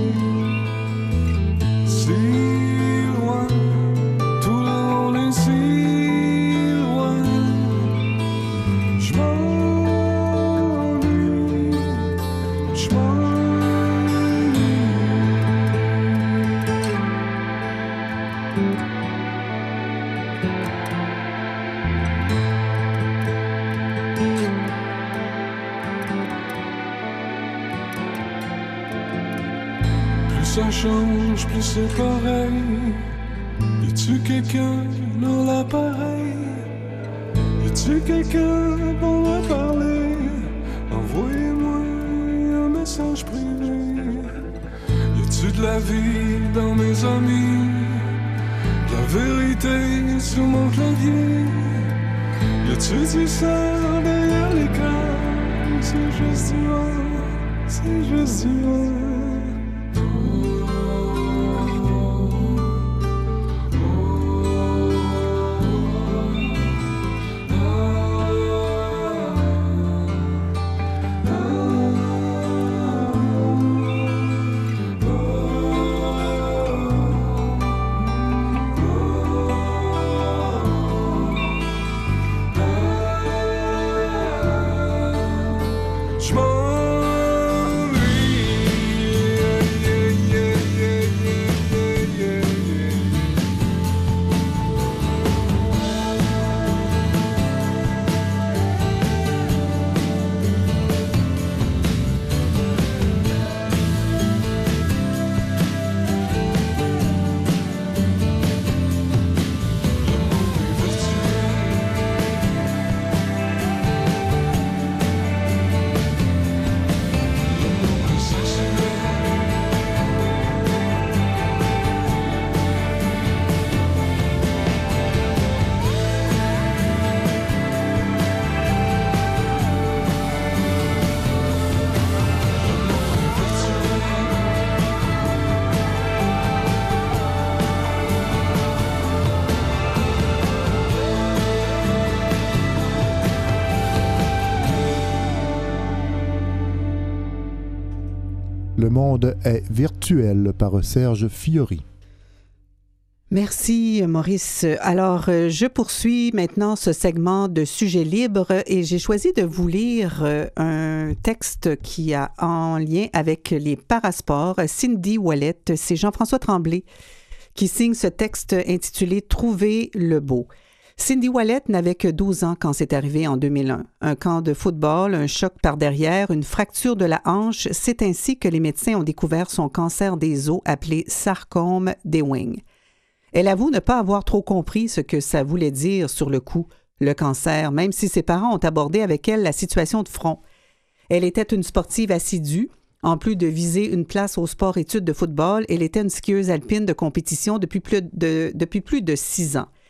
Si loin, tout le monde est si loin. Je m'ennuie, je m'ennuie. Plus ça change, plus c'est pareil. Y a-tu quelqu'un dans l'appareil? Y a-tu quelqu'un pour me parler? Envoyez-moi un message privé. Y a-tu de la vie dans mes amis? De la vérité sur mon clavier? Y a-tu du sang derrière l'écran? C'est juste du vent, c'est juste du vent. Je m'ennuie. Le monde est virtuel par Serge Fiori. Merci, Maurice. Alors, je poursuis maintenant ce segment de Sujets libres et j'ai choisi de vous lire un texte qui a en lien avec les parasports. Cindy Ouellet, c'est Jean-François Tremblay qui signe ce texte intitulé « Trouver le beau ». Cindy Ouellet n'avait que 12 ans quand c'est arrivé en 2001. Un camp de football, un choc par derrière, une fracture de la hanche, c'est ainsi que les médecins ont découvert son cancer des os appelé sarcome d'Ewing. Elle avoue ne pas avoir trop compris ce que ça voulait dire sur le coup, le cancer, même si ses parents ont abordé avec elle la situation de front. Elle était une sportive assidue. En plus de viser une place au sport-études de football, elle était une skieuse alpine de compétition depuis plus de 6 ans.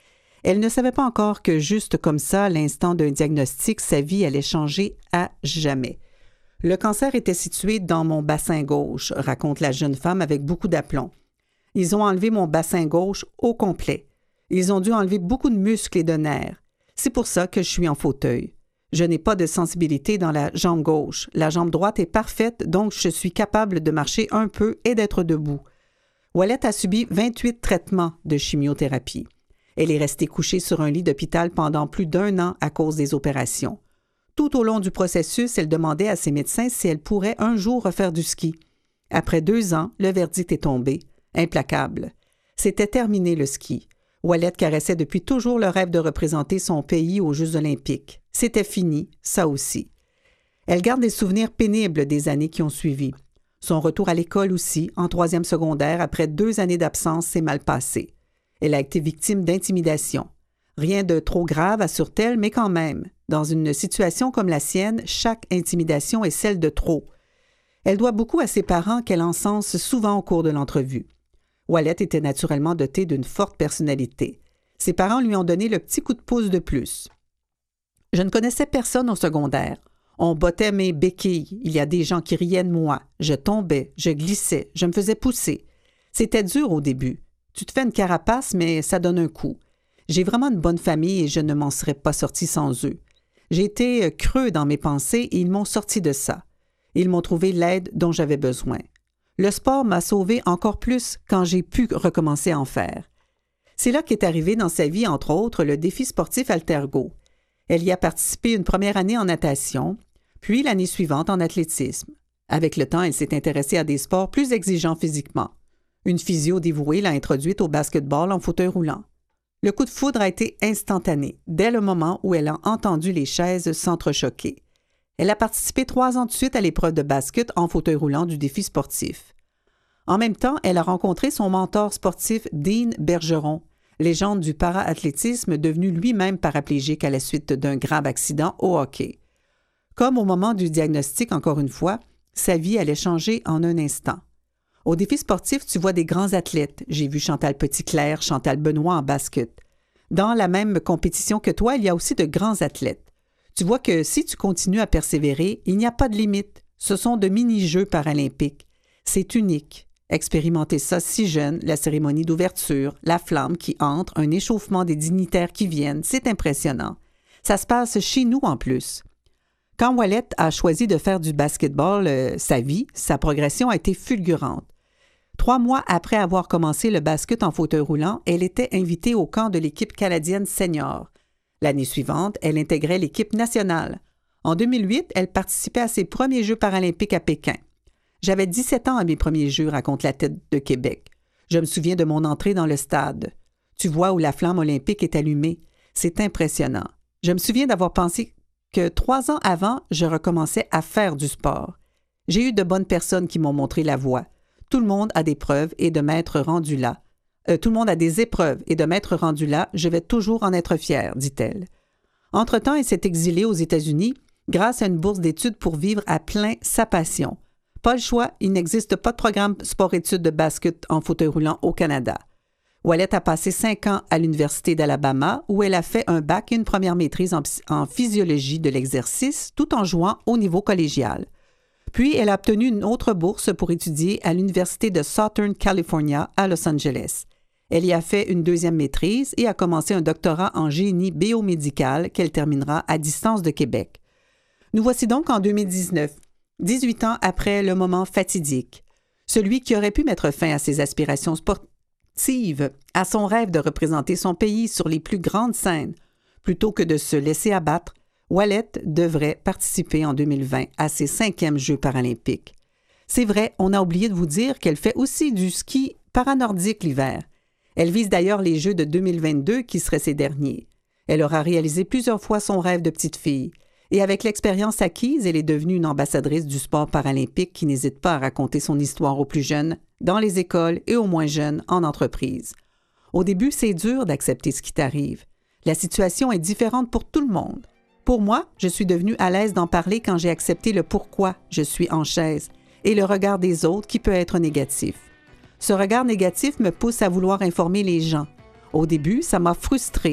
Elle ne savait pas encore que juste comme ça, à l'instant d'un diagnostic, sa vie allait changer à jamais. Le cancer était situé dans mon bassin gauche, raconte la jeune femme avec beaucoup d'aplomb. Ils ont enlevé mon bassin gauche au complet. Ils ont dû enlever beaucoup de muscles et de nerfs. C'est pour ça que je suis en fauteuil. Je n'ai pas de sensibilité dans la jambe gauche. La jambe droite est parfaite, donc je suis capable de marcher un peu et d'être debout. Ouellette a subi 28 traitements de chimiothérapie. Elle est restée couchée sur un lit d'hôpital pendant plus d'1 an à cause des opérations. Tout au long du processus, elle demandait à ses médecins si elle pourrait un jour refaire du ski. Après 2 ans, le verdict est tombé. Implacable. C'était terminé le ski. Ouellette caressait depuis toujours le rêve de représenter son pays aux Jeux olympiques. C'était fini, ça aussi. Elle garde des souvenirs pénibles des années qui ont suivi. Son retour à l'école aussi, en 3e secondaire, après 2 années d'absence, s'est mal passé. Elle a été victime d'intimidation. Rien de trop grave, assure-t-elle, mais quand même, dans une situation comme la sienne, chaque intimidation est celle de trop. Elle doit beaucoup à ses parents qu'elle encense souvent au cours de l'entrevue. Ouellette était naturellement dotée d'une forte personnalité. Ses parents lui ont donné le petit coup de pouce de plus. Je ne connaissais personne au secondaire. On bottait mes béquilles. Il y a des gens qui riaient de moi. Je tombais, je glissais, je me faisais pousser. C'était dur au début. Tu te fais une carapace, mais ça donne un coup. J'ai vraiment une bonne famille et je ne m'en serais pas sortie sans eux. J'ai été creux dans mes pensées et ils m'ont sorti de ça. Ils m'ont trouvé l'aide dont j'avais besoin. Le sport m'a sauvé encore plus quand j'ai pu recommencer à en faire. C'est là qu'est arrivé dans sa vie, entre autres, le défi sportif Altergo. Elle y a participé une première année en natation, puis l'année suivante en athlétisme. Avec le temps, elle s'est intéressée à des sports plus exigeants physiquement. Une physio dévouée l'a introduite au basket-ball en fauteuil roulant. Le coup de foudre a été instantané, dès le moment où elle a entendu les chaises s'entrechoquer. Elle a participé 3 ans de suite à l'épreuve de basket en fauteuil roulant du défi sportif. En même temps, elle a rencontré son mentor sportif Dean Bergeron, légende du para-athlétisme devenu lui-même paraplégique à la suite d'un grave accident au hockey. Comme au moment du diagnostic, encore une fois, sa vie allait changer en un instant. Au défi sportif, tu vois des grands athlètes. J'ai vu Chantal Petitclerc, Chantal Benoît en basket. Dans la même compétition que toi, il y a aussi de grands athlètes. Tu vois que si tu continues à persévérer, il n'y a pas de limite. Ce sont de mini-jeux paralympiques. C'est unique. Expérimenter ça si jeune, la cérémonie d'ouverture, la flamme qui entre, un échauffement des dignitaires qui viennent, c'est impressionnant. Ça se passe chez nous en plus. Quand Ouellette a choisi de faire du basketball sa progression a été fulgurante. 3 mois après avoir commencé le basket en fauteuil roulant, elle était invitée au camp de l'équipe canadienne senior. L'année suivante, elle intégrait l'équipe nationale. En 2008, elle participait à ses premiers Jeux paralympiques à Pékin. J'avais 17 ans à mes premiers Jeux, raconte la tête de Québec. Je me souviens de mon entrée dans le stade. Tu vois où la flamme olympique est allumée. C'est impressionnant. Je me souviens d'avoir pensé que 3 ans avant, je recommençais à faire du sport. J'ai eu de bonnes personnes qui m'ont montré la voie. Tout le monde a des preuves et de m'être rendu là. Tout le monde a des épreuves et de m'être rendu là, je vais toujours en être fière, dit-elle. Entre-temps, elle s'est exilée aux États-Unis grâce à une bourse d'études pour vivre à plein sa passion. Pas le choix, il n'existe pas de programme sport-études de basket en fauteuil roulant au Canada. Ouellette a passé 5 ans à l'Université d'Alabama où elle a fait un bac et une première maîtrise en physiologie de l'exercice tout en jouant au niveau collégial. Puis, elle a obtenu une autre bourse pour étudier à l'Université de Southern California à Los Angeles. Elle y a fait une 2e maîtrise et a commencé un doctorat en génie biomédical qu'elle terminera à distance de Québec. Nous voici donc en 2019, 18 ans après le moment fatidique. Celui qui aurait pu mettre fin à ses aspirations sportives, à son rêve de représenter son pays sur les plus grandes scènes, plutôt que de se laisser abattre, Ouellette devrait participer en 2020 à ses 5e Jeux paralympiques. C'est vrai, on a oublié de vous dire qu'elle fait aussi du ski paranordique l'hiver. Elle vise d'ailleurs les Jeux de 2022 qui seraient ses derniers. Elle aura réalisé plusieurs fois son rêve de petite fille. Et avec l'expérience acquise, elle est devenue une ambassadrice du sport paralympique qui n'hésite pas à raconter son histoire aux plus jeunes, dans les écoles et aux moins jeunes en entreprise. Au début, c'est dur d'accepter ce qui t'arrive. La situation est différente pour tout le monde. Pour moi, je suis devenue à l'aise d'en parler quand j'ai accepté le pourquoi je suis en chaise et le regard des autres qui peut être négatif. Ce regard négatif me pousse à vouloir informer les gens. Au début, ça m'a frustrée.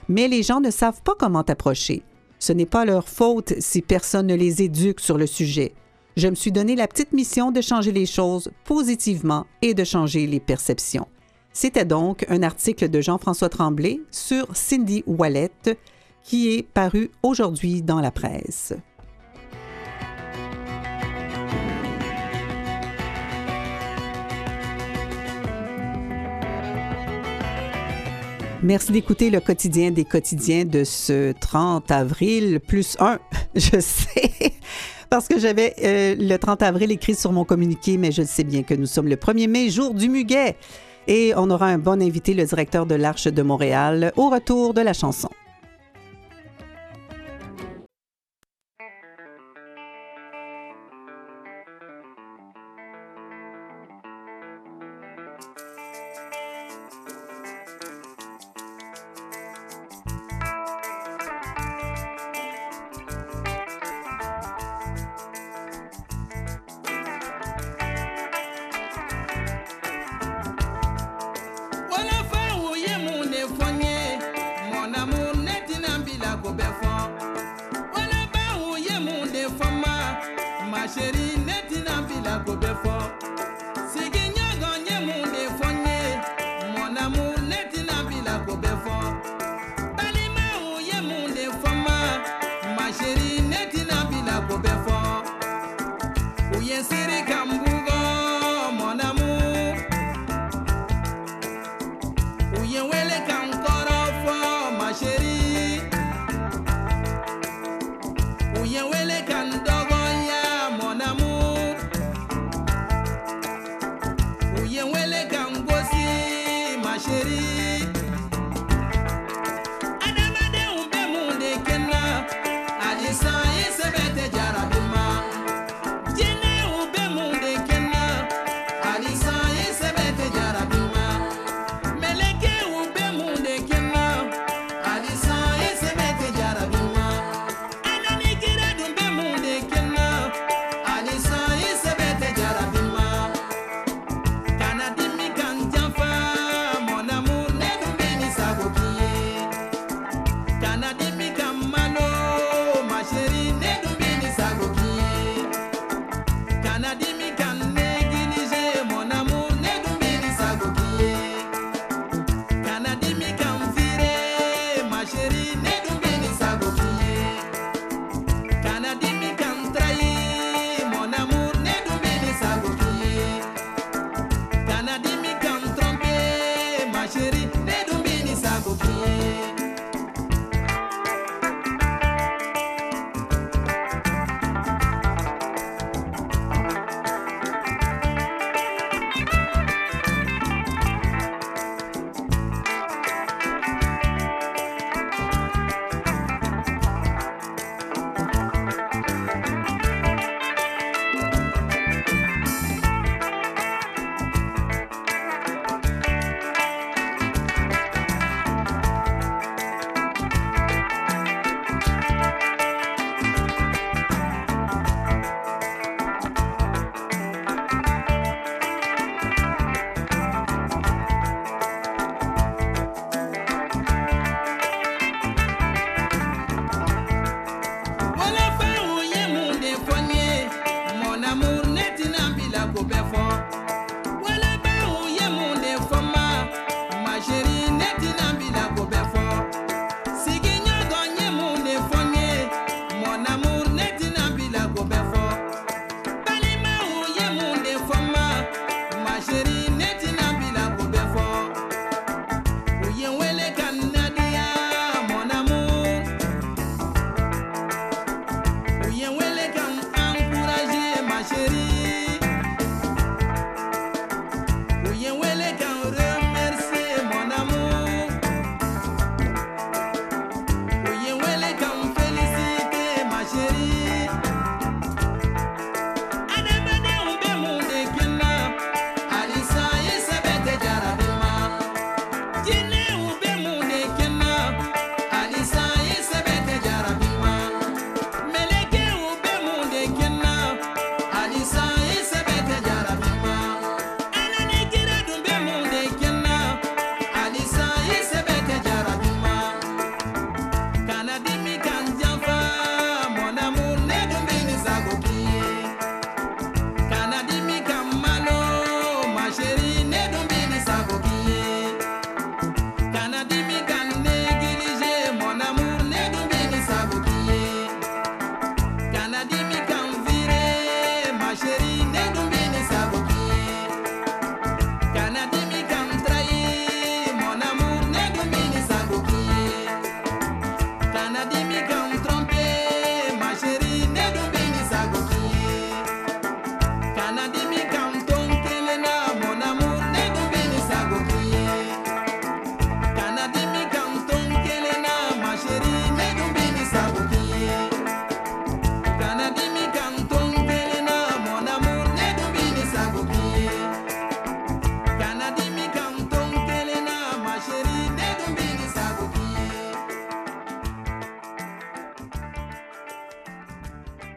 Mais les gens ne savent pas comment t'approcher. Ce n'est pas leur faute si personne ne les éduque sur le sujet. Je me suis donné la petite mission de changer les choses positivement et de changer les perceptions. C'était donc un article de Jean-François Tremblay sur Cindy Ouellet qui est paru aujourd'hui dans la presse. Merci d'écouter le quotidien des quotidiens de ce 30 avril, plus 1, je sais, parce que j'avais le 30 avril écrit sur mon communiqué, mais je sais bien que nous sommes le 1er mai, jour du muguet. Et on aura un bon invité, le directeur de l'Arche de Montréal, au retour de la chanson.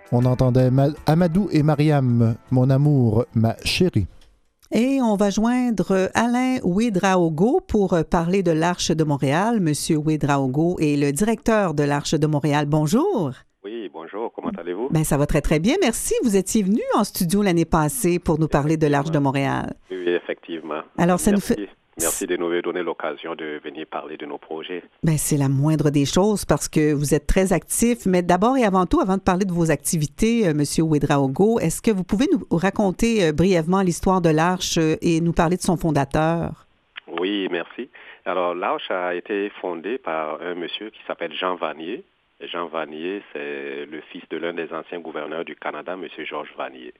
On entendait Amadou et Mariam, mon amour, ma chérie. Et on va joindre Alain Ouédraogo pour parler de l'Arche de Montréal. Monsieur Ouédraogo est le directeur de l'Arche de Montréal. Bonjour. Oui, bonjour. Comment allez-vous? Bien, ça va très, très bien. Merci. Vous étiez venu en studio l'année passée pour nous parler de l'Arche de Montréal. Oui, effectivement. Alors, ça Merci. nous fait... Merci de nous donner l'occasion de venir parler de nos projets. Bien, c'est la moindre des choses parce que vous êtes très actif. Mais d'abord et avant tout, avant de parler de vos activités, M. Ouédraogo, est-ce que vous pouvez nous raconter brièvement l'histoire de l'Arche et nous parler de son fondateur? Oui, merci. Alors, l'Arche a été fondée par un monsieur qui s'appelle Jean Vanier. Jean Vanier, c'est le fils de l'un des anciens gouverneurs du Canada, M. Georges Vanier.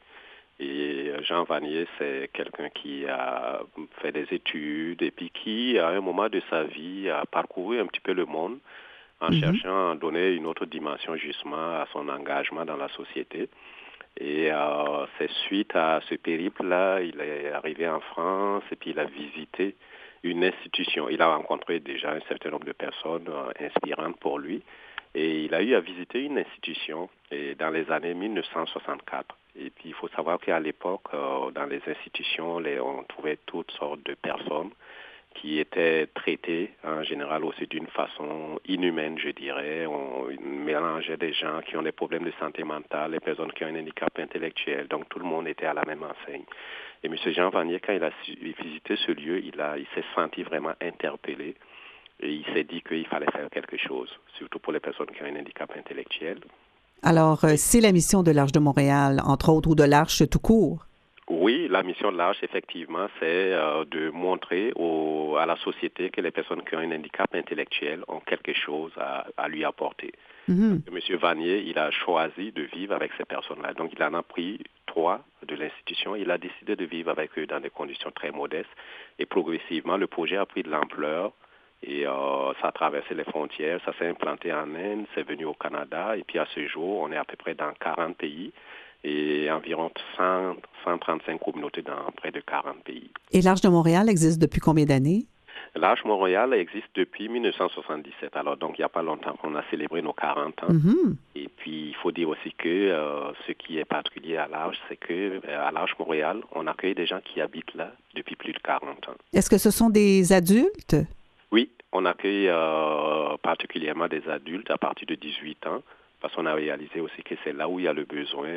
Et Jean Vanier, c'est quelqu'un qui a fait des études et puis qui, à un moment de sa vie, a parcouru un petit peu le monde en cherchant à donner une autre dimension justement à son engagement dans la société. Et c'est suite à ce périple-là, il est arrivé en France et puis il a visité une institution. Il a rencontré déjà un certain nombre de personnes inspirantes pour lui. Et il a eu à visiter une institution dans les années 1964. Et puis, il faut savoir qu'à l'époque, dans les institutions, on trouvait toutes sortes de personnes qui étaient traitées, en général aussi d'une façon inhumaine, je dirais. On mélangeait des gens qui ont des problèmes de santé mentale, les personnes qui ont un handicap intellectuel. Donc, tout le monde était à la même enseigne. Et M. Jean Vanier, quand il a visité ce lieu, il s'est senti vraiment interpellé. Et il s'est dit qu'il fallait faire quelque chose, surtout pour les personnes qui ont un handicap intellectuel. Alors, c'est la mission de l'Arche de Montréal, entre autres, ou de l'Arche tout court? Oui, la mission de l'Arche, effectivement, c'est de montrer à la société que les personnes qui ont un handicap intellectuel ont quelque chose à lui apporter. M. Vanier, il a choisi de vivre avec ces personnes-là. Donc, il en a pris 3 de l'institution. Il a décidé de vivre avec eux dans des conditions très modestes. Et progressivement, le projet a pris de l'ampleur. Et ça a traversé les frontières, ça s'est implanté en Inde, c'est venu au Canada. Et puis à ce jour, on est à peu près dans 40 pays et environ 135 communautés dans près de 40 pays. Et l'Arche de Montréal existe depuis combien d'années? L'Arche Montréal existe depuis 1977. Alors donc, il n'y a pas longtemps qu'on a célébré nos 40 ans. Et puis, il faut dire aussi que ce qui est particulier à l'Arche, c'est qu'à l'Arche Montréal, on accueille des gens qui habitent là depuis plus de 40 ans. Est-ce que ce sont des adultes? Oui, on accueille particulièrement des adultes à partir de 18 ans, parce qu'on a réalisé aussi que c'est là où il y a le besoin.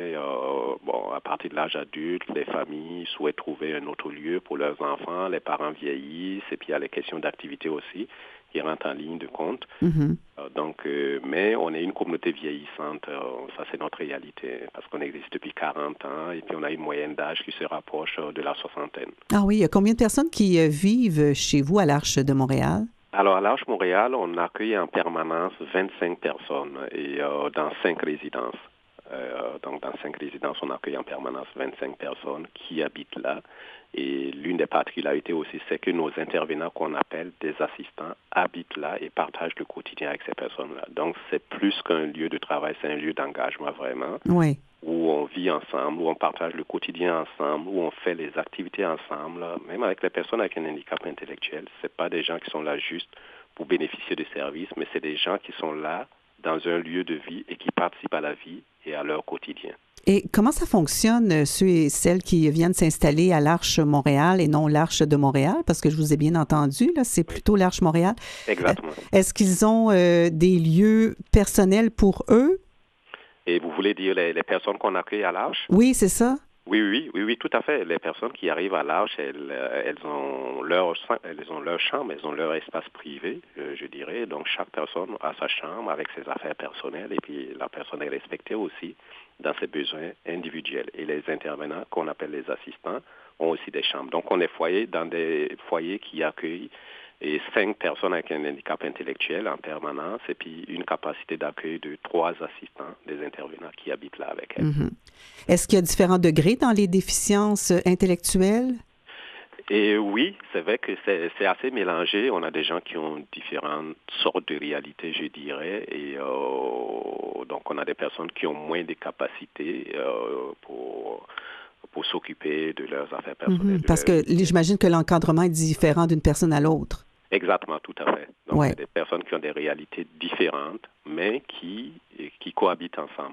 À partir de l'âge adulte, les familles souhaitent trouver un autre lieu pour leurs enfants, les parents vieillissent, et puis il y a les questions d'activité aussi qui rentrent en ligne de compte. Mais on est une communauté vieillissante, ça c'est notre réalité, parce qu'on existe depuis 40 ans, et puis on a une moyenne d'âge qui se rapproche de la soixantaine. Ah oui, il y a combien de personnes qui vivent chez vous à l'Arche de Montréal? Alors, à l'Arche Montréal, on accueille en permanence 25 personnes et dans 5 résidences. Donc, dans 5 résidences, on accueille en permanence 25 personnes qui habitent là. Et l'une des particularités aussi, c'est que nos intervenants, qu'on appelle des assistants, habitent là et partagent le quotidien avec ces personnes-là. Donc, c'est plus qu'un lieu de travail, c'est un lieu d'engagement vraiment. Oui. Où on vit ensemble, où on partage le quotidien ensemble, où on fait les activités ensemble, même avec les personnes avec un handicap intellectuel. Ce pas des gens qui sont là juste pour bénéficier des services, mais c'est des gens qui sont là dans un lieu de vie et qui participent à la vie et à leur quotidien. Et comment ça fonctionne, ceux et celles qui viennent s'installer à l'Arche Montréal et non l'Arche de Montréal? Parce que je vous ai bien entendu, là, c'est plutôt l'Arche Montréal. Exactement. Est-ce qu'ils ont des lieux personnels pour eux? Et vous voulez dire les personnes qu'on accueille à l'Arche? Oui, c'est ça. Oui, tout à fait. Les personnes qui arrivent à l'Arche, elles ont leur chambre, elles ont leur espace privé, je dirais. Donc, chaque personne a sa chambre avec ses affaires personnelles et puis la personne est respectée aussi dans ses besoins individuels. Et les intervenants, qu'on appelle les assistants, ont aussi des chambres. Donc, on est dans des foyers qui accueillent 5 personnes avec un handicap intellectuel en permanence et puis une capacité d'accueil de 3 assistants, des intervenants qui habitent là avec elles. Est-ce qu'il y a différents degrés dans les déficiences intellectuelles? Et oui, c'est vrai que c'est assez mélangé. On a des gens qui ont différentes sortes de réalités, je dirais. Et donc, on a des personnes qui ont moins de capacités pour s'occuper de leurs affaires personnelles. Parce que j'imagine que l'encadrement est différent d'une personne à l'autre. Exactement, tout à fait. Donc, il y a des personnes qui ont des réalités différentes, mais qui cohabitent ensemble.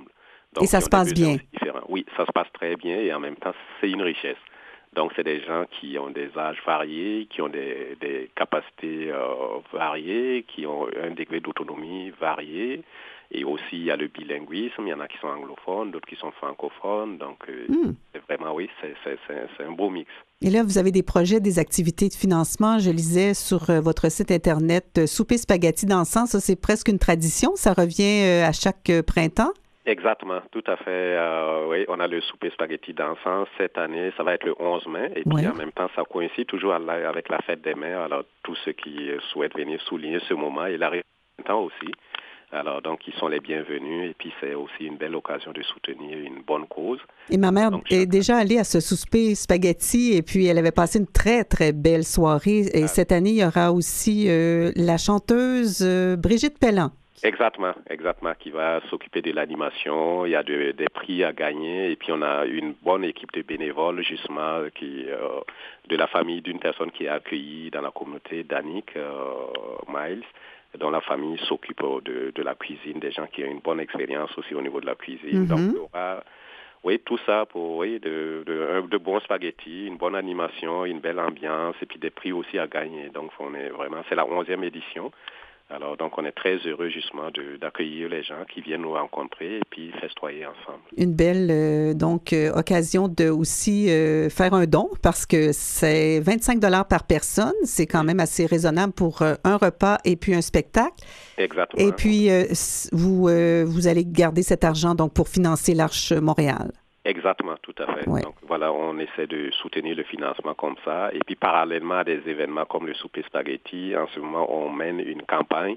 Donc, et ça se passe bien? Oui, ça se passe très bien et en même temps, c'est une richesse. Donc, c'est des gens qui ont des âges variés, qui ont des capacités variées, qui ont un degré d'autonomie varié. Et aussi, il y a le bilinguisme. Il y en a qui sont anglophones, d'autres qui sont francophones. Donc, c'est vraiment, oui, c'est un beau mix. Et là, vous avez des projets, des activités de financement. Je lisais sur votre site Internet, Souper spaghetti dansant. Ça, c'est presque une tradition. Ça revient à chaque printemps. Exactement, tout à fait. Oui, on a le souper spaghetti dansant. Cette année, ça va être le 11 mai. Et puis, en même temps, ça coïncide toujours avec la fête des mères. Alors, tous ceux qui souhaitent venir souligner ce moment, il arrive en même temps aussi. Alors, donc, ils sont les bienvenus. Et puis, c'est aussi une belle occasion de soutenir une bonne cause. Et ma mère est déjà allée à ce souper spaghetti et puis elle avait passé une très, très belle soirée. Et cette année, il y aura aussi la chanteuse Brigitte Pellan. Exactement, qui va s'occuper de l'animation. Il y a des prix à gagner et puis on a une bonne équipe de bénévoles justement qui de la famille d'une personne qui est accueillie dans la communauté d'Annick Miles, dont la famille s'occupe de la cuisine, des gens qui ont une bonne expérience aussi au niveau de la cuisine. Donc il y aura tout ça pour de bons spaghettis, une bonne animation, une belle ambiance et puis des prix aussi à gagner. Donc c'est la 11e édition. Alors, donc, on est très heureux, justement, d'accueillir les gens qui viennent nous rencontrer et puis festoyer ensemble. Une belle, occasion de aussi faire un don parce que c'est 25 $ par personne. C'est quand même assez raisonnable pour un repas et puis un spectacle. Exactement. Et puis, vous allez garder cet argent, donc, pour financer l'Arche Montréal. Exactement, tout à fait. Ouais. Donc voilà, on essaie de soutenir le financement comme ça. Et puis parallèlement à des événements comme le souper spaghetti, en ce moment, on mène une campagne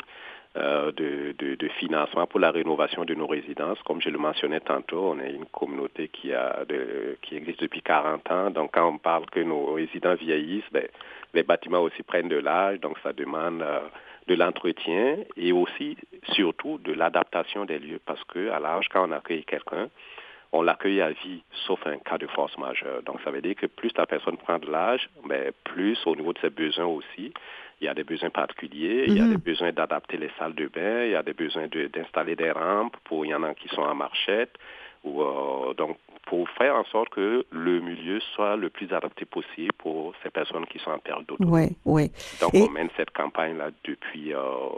de financement pour la rénovation de nos résidences. Comme je le mentionnais tantôt, on est une communauté qui existe depuis 40 ans. Donc quand on parle que nos résidents vieillissent, les bâtiments aussi prennent de l'âge. Donc ça demande de l'entretien et aussi, surtout, de l'adaptation des lieux. Parce qu'à l'âge, quand on accueille quelqu'un, on l'accueille à vie, sauf un cas de force majeure. Donc, ça veut dire que plus la personne prend de l'âge, plus au niveau de ses besoins aussi, il y a des besoins particuliers, il y a des besoins d'adapter les salles de bain, il y a des besoins d'installer des rampes, il y en a qui sont en marchette, donc pour faire en sorte que le milieu soit le plus adapté possible pour ces personnes qui sont en perte d'autonomie. Oui. Donc, on mène cette campagne-là depuis,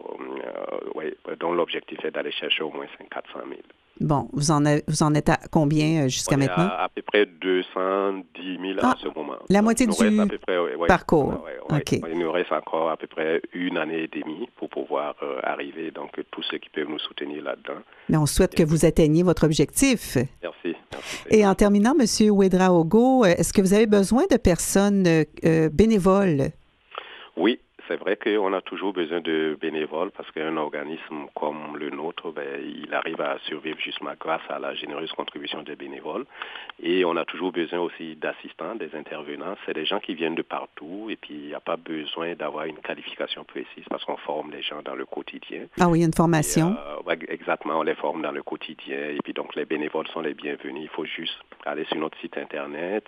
dont l'objectif est d'aller chercher au moins 400 000. Bon, vous en êtes à combien jusqu'à maintenant? À peu près 210 000 en ce moment. La moitié du parcours. OK. Il nous reste encore à peu près une année et demie pour pouvoir arriver. Donc, tous ceux qui peuvent nous soutenir là-dedans. Mais on souhaite que vous atteigniez votre objectif. Merci. Et en terminant, M. Ouedraogo, est-ce que vous avez besoin de personnes bénévoles? Oui. C'est vrai qu'on a toujours besoin de bénévoles parce qu'un organisme comme le nôtre, il arrive à survivre justement grâce à la généreuse contribution des bénévoles. Et on a toujours besoin aussi d'assistants, des intervenants. C'est des gens qui viennent de partout et puis il n'y a pas besoin d'avoir une qualification précise parce qu'on forme les gens dans le quotidien. Ah oui, il y a une formation. Exactement, on les forme dans le quotidien et puis donc les bénévoles sont les bienvenus. Il faut juste aller sur notre site internet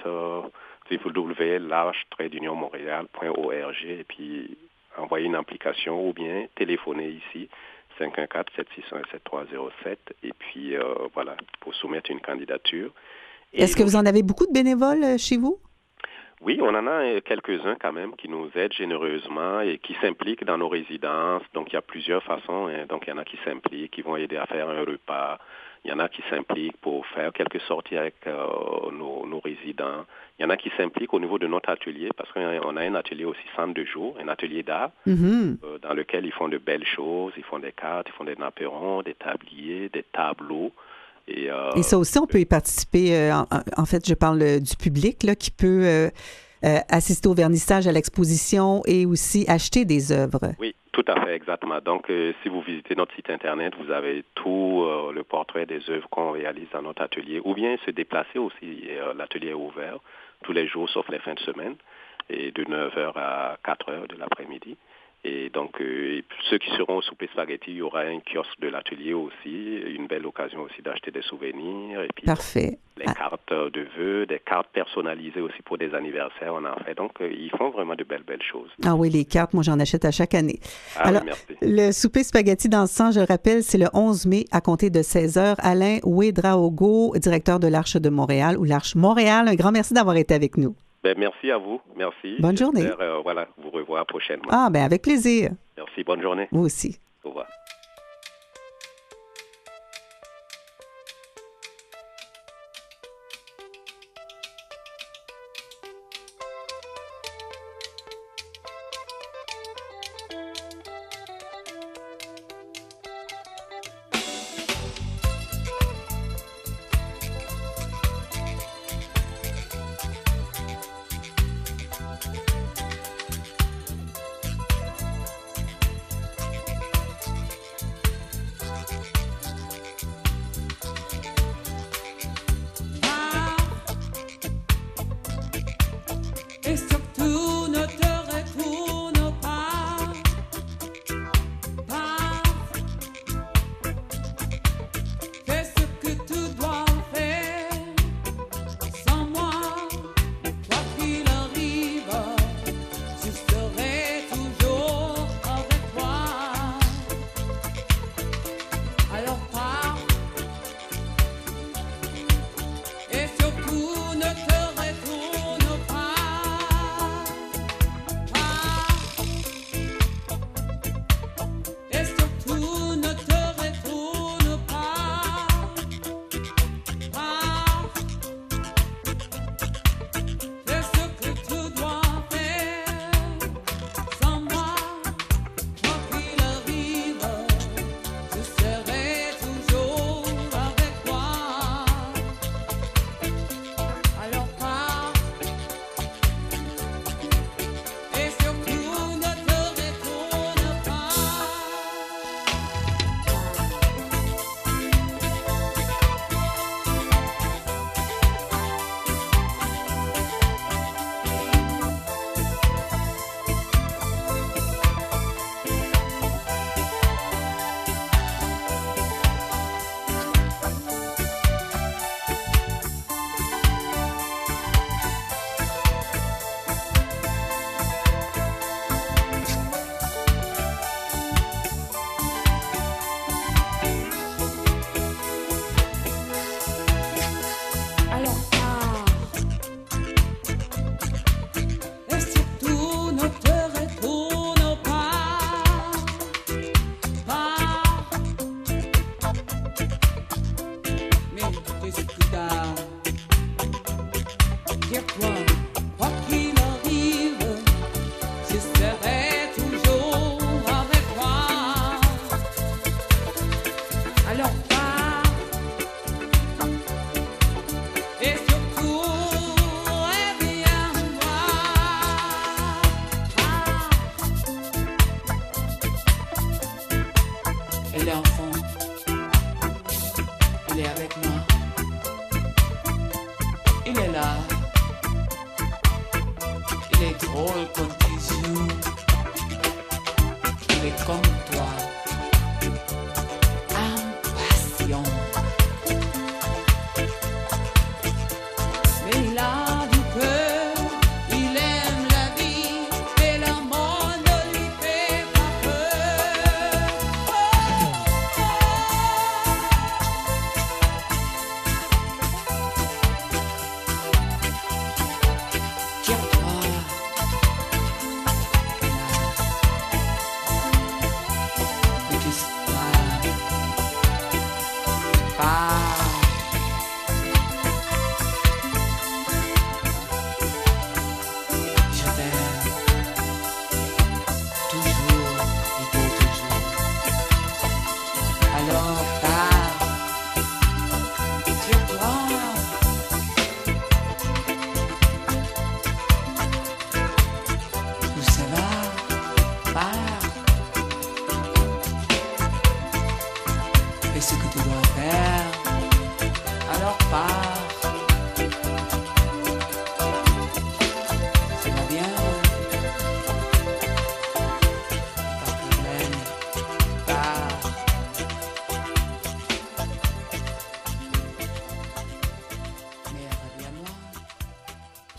www.larche-montréal.org et puis envoyer une application ou bien téléphoner ici 514-761-7307 et puis pour soumettre une candidature. Est-ce que vous en avez beaucoup de bénévoles chez vous? Oui, on en a quelques-uns quand même qui nous aident généreusement et qui s'impliquent dans nos résidences. Donc, il y a plusieurs façons. Donc, il y en a qui s'impliquent, qui vont aider à faire un repas. Il y en a qui s'impliquent pour faire quelques sorties avec nos résidents. Il y en a qui s'impliquent au niveau de notre atelier parce qu'on a un atelier aussi centre de jour, un atelier d'art dans lequel ils font de belles choses. Ils font des cartes, ils font des napperons, des tabliers, des tableaux. Et ça aussi, on peut y participer. En fait, je parle du public là, qui peut assister au vernissage, à l'exposition et aussi acheter des œuvres. Oui, tout à fait, exactement. Donc, si vous visitez notre site Internet, vous avez tout le portrait des œuvres qu'on réalise dans notre atelier. Ou bien se déplacer aussi. L'atelier est ouvert tous les jours, sauf les fins de semaine, et de 9h à 4h de l'après-midi. Et donc, ceux qui seront au souper spaghetti, il y aura un kiosque de l'atelier aussi, une belle occasion aussi d'acheter des souvenirs. Et puis, parfait. Les cartes cartes de vœux, des cartes personnalisées aussi pour des anniversaires, on en fait. Donc, ils font vraiment de belles choses. Ah oui, les cartes, moi, j'en achète à chaque année. Ah Alors, oui, merci. le souper spaghetti dans le sang, je le rappelle, c'est le 11 mai à compter de 16h. Alain Ouédraogo, directeur de l'Arche de Montréal ou l'Arche Montréal, un grand merci d'avoir été avec nous. Merci à vous. Merci. Bonne journée. J'espère, vous revoir prochainement. Ah, ben avec plaisir. Merci. Bonne journée. Vous aussi. Au revoir. Et surtout ne te retourne pas, fais ce que tu dois faire, sans moi, quoi qu'il arrive, je serai toujours avec toi. Alors pars, et surtout ne te retourne pas. Et surtout ne te retourne pas. Fais ce que tu dois faire. Sans moi, quoi qu'il arrive, je serai toujours avec toi. Alors pars. Et surtout ne te retourne pas. Alors pars. Et surtout ne te retourne pas. Mais qu'est-ce que t'as? Dire-toi, quoi qu'il arrive, je serai toujours avec toi. Alors pars. Et surtout, reviens-moi. Et l'enfant, il est avec moi. Il est là. Il est drôle quand il joue. Il est comme toi. Impatient. Mais il a du cœur, il aime la vie, et le monde ne lui fait pas peur. Tire-toi,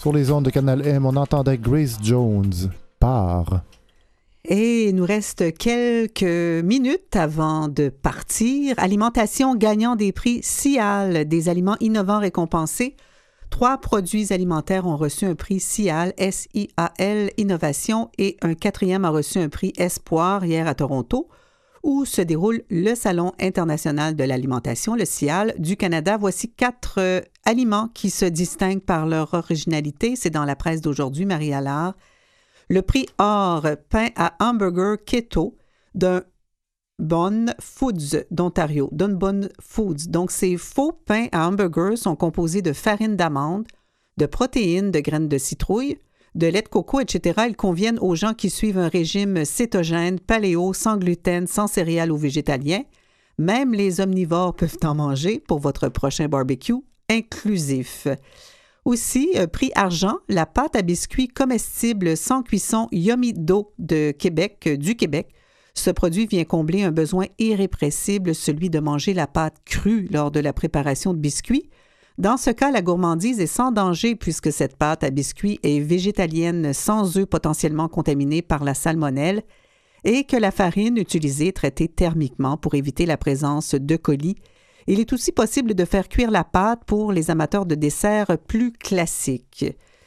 Sur les ondes de Canal M, on entendait Grace Jones par... Et il nous reste quelques minutes avant de partir. Alimentation gagnant des prix SIAL, des aliments innovants récompensés. 3 produits alimentaires ont reçu un prix SIAL, S-I-A-L, Innovation, et un 4e a reçu un prix Espoir hier à Toronto, où se déroule le Salon international de l'alimentation, le SIAL, du Canada. Voici 4 aliments qui se distinguent par leur originalité. C'est dans la presse d'aujourd'hui, Marie Allard. Le prix Or, pain à hamburger keto d'un Dunn Foods d'Ontario. Dunn Foods. Donc, ces faux pains à hamburger sont composés de farine d'amande, de protéines, de graines de citrouille, de lait de coco, etc. Ils conviennent aux gens qui suivent un régime cétogène, paléo, sans gluten, sans céréales ou végétalien. Même les omnivores peuvent en manger pour votre prochain barbecue inclusif. Aussi, prix argent, la pâte à biscuits comestible sans cuisson Yummy Dough du Québec. Ce produit vient combler un besoin irrépressible, celui de manger la pâte crue lors de la préparation de biscuits. Dans ce cas, la gourmandise est sans danger puisque cette pâte à biscuits est végétalienne, sans œufs potentiellement contaminés par la salmonelle et que la farine utilisée est traitée thermiquement pour éviter la présence de colis. Il est aussi possible de faire cuire la pâte pour les amateurs de desserts plus classiques.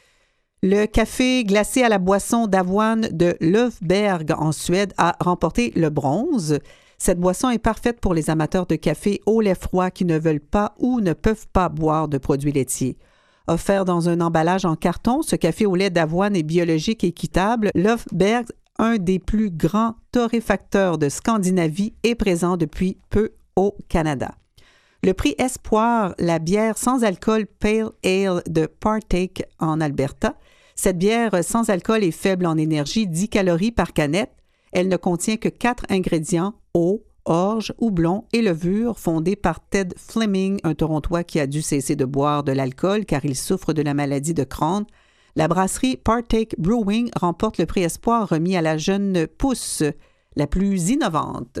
Le café glacé à la boisson d'avoine de Löfberg en Suède a remporté le bronze. Cette boisson est parfaite pour les amateurs de café au lait froid qui ne veulent pas ou ne peuvent pas boire de produits laitiers. Offert dans un emballage en carton, ce café au lait d'avoine est biologique et équitable. Löfberg, un des plus grands torréfacteurs de Scandinavie, est présent depuis peu au Canada. Le prix Espoir, la bière sans alcool Pale Ale de Partake en Alberta. Cette bière sans alcool est faible en énergie, 10 calories par canette. Elle ne contient que 4 ingrédients, eau, orge, houblon et levure, fondée par Ted Fleming, un Torontois qui a dû cesser de boire de l'alcool car il souffre de la maladie de Crohn. La brasserie Partake Brewing remporte le prix Espoir remis à la jeune pousse, la plus innovante.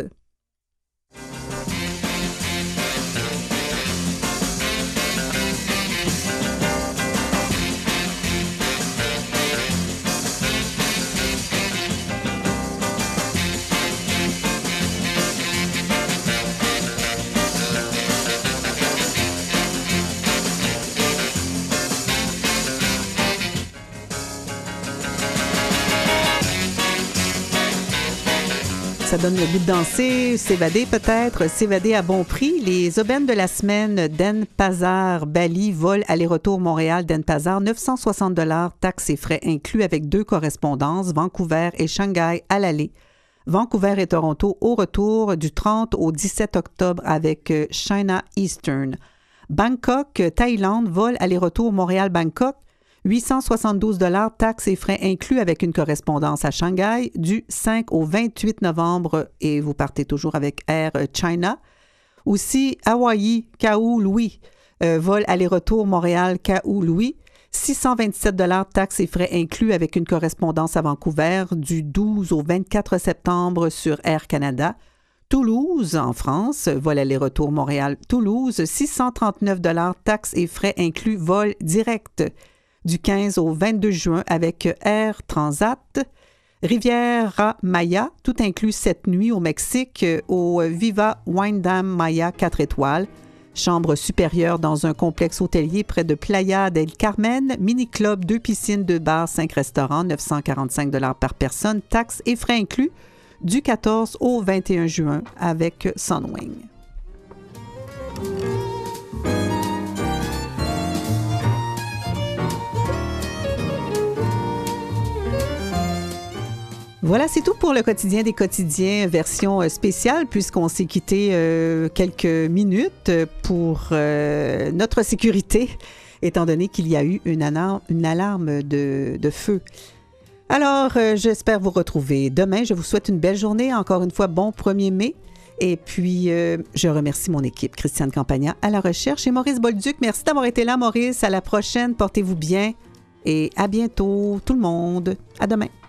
Ça donne le goût de danser, s'évader peut-être, s'évader à bon prix. Les aubaines de la semaine, Denpasar, Bali, vol aller-retour Montréal, Denpasar, 960 $, taxes et frais inclus avec 2 correspondances, Vancouver et Shanghai à l'aller. Vancouver et Toronto au retour du 30 au 17 octobre avec China Eastern. Bangkok, Thaïlande, vol aller-retour Montréal-Bangkok, 872 $, taxes et frais inclus avec une correspondance à Shanghai du 5 au 28 novembre et vous partez toujours avec Air China. Aussi, Hawaï, Ka'u-Louis, vol aller-retour Montréal-Ka'u-Louis, 627 $, taxes et frais inclus avec une correspondance à Vancouver du 12 au 24 septembre sur Air Canada. Toulouse, en France, vol aller-retour Montréal-Toulouse, 639 $, taxes et frais inclus, vol direct du 15 au 22 juin avec Air Transat. Riviera Maya, tout inclus cette nuit au Mexique au Viva Windham Maya 4 étoiles. Chambre supérieure dans un complexe hôtelier près de Playa del Carmen. Mini-club, 2 piscines, 2 bars, 5 restaurants, 945 $ par personne. Taxes et frais inclus du 14 au 21 juin avec Sunwing. Voilà, c'est tout pour le quotidien des quotidiens, version spéciale, puisqu'on s'est quitté quelques minutes pour notre sécurité, étant donné qu'il y a eu une alarme de feu. Alors, j'espère vous retrouver demain. Je vous souhaite une belle journée. Encore une fois, bon 1er mai. Et puis, je remercie mon équipe, Christiane Campagna à la recherche et Maurice Bolduc. Merci d'avoir été là, Maurice. À la prochaine. Portez-vous bien et à bientôt, tout le monde. À demain.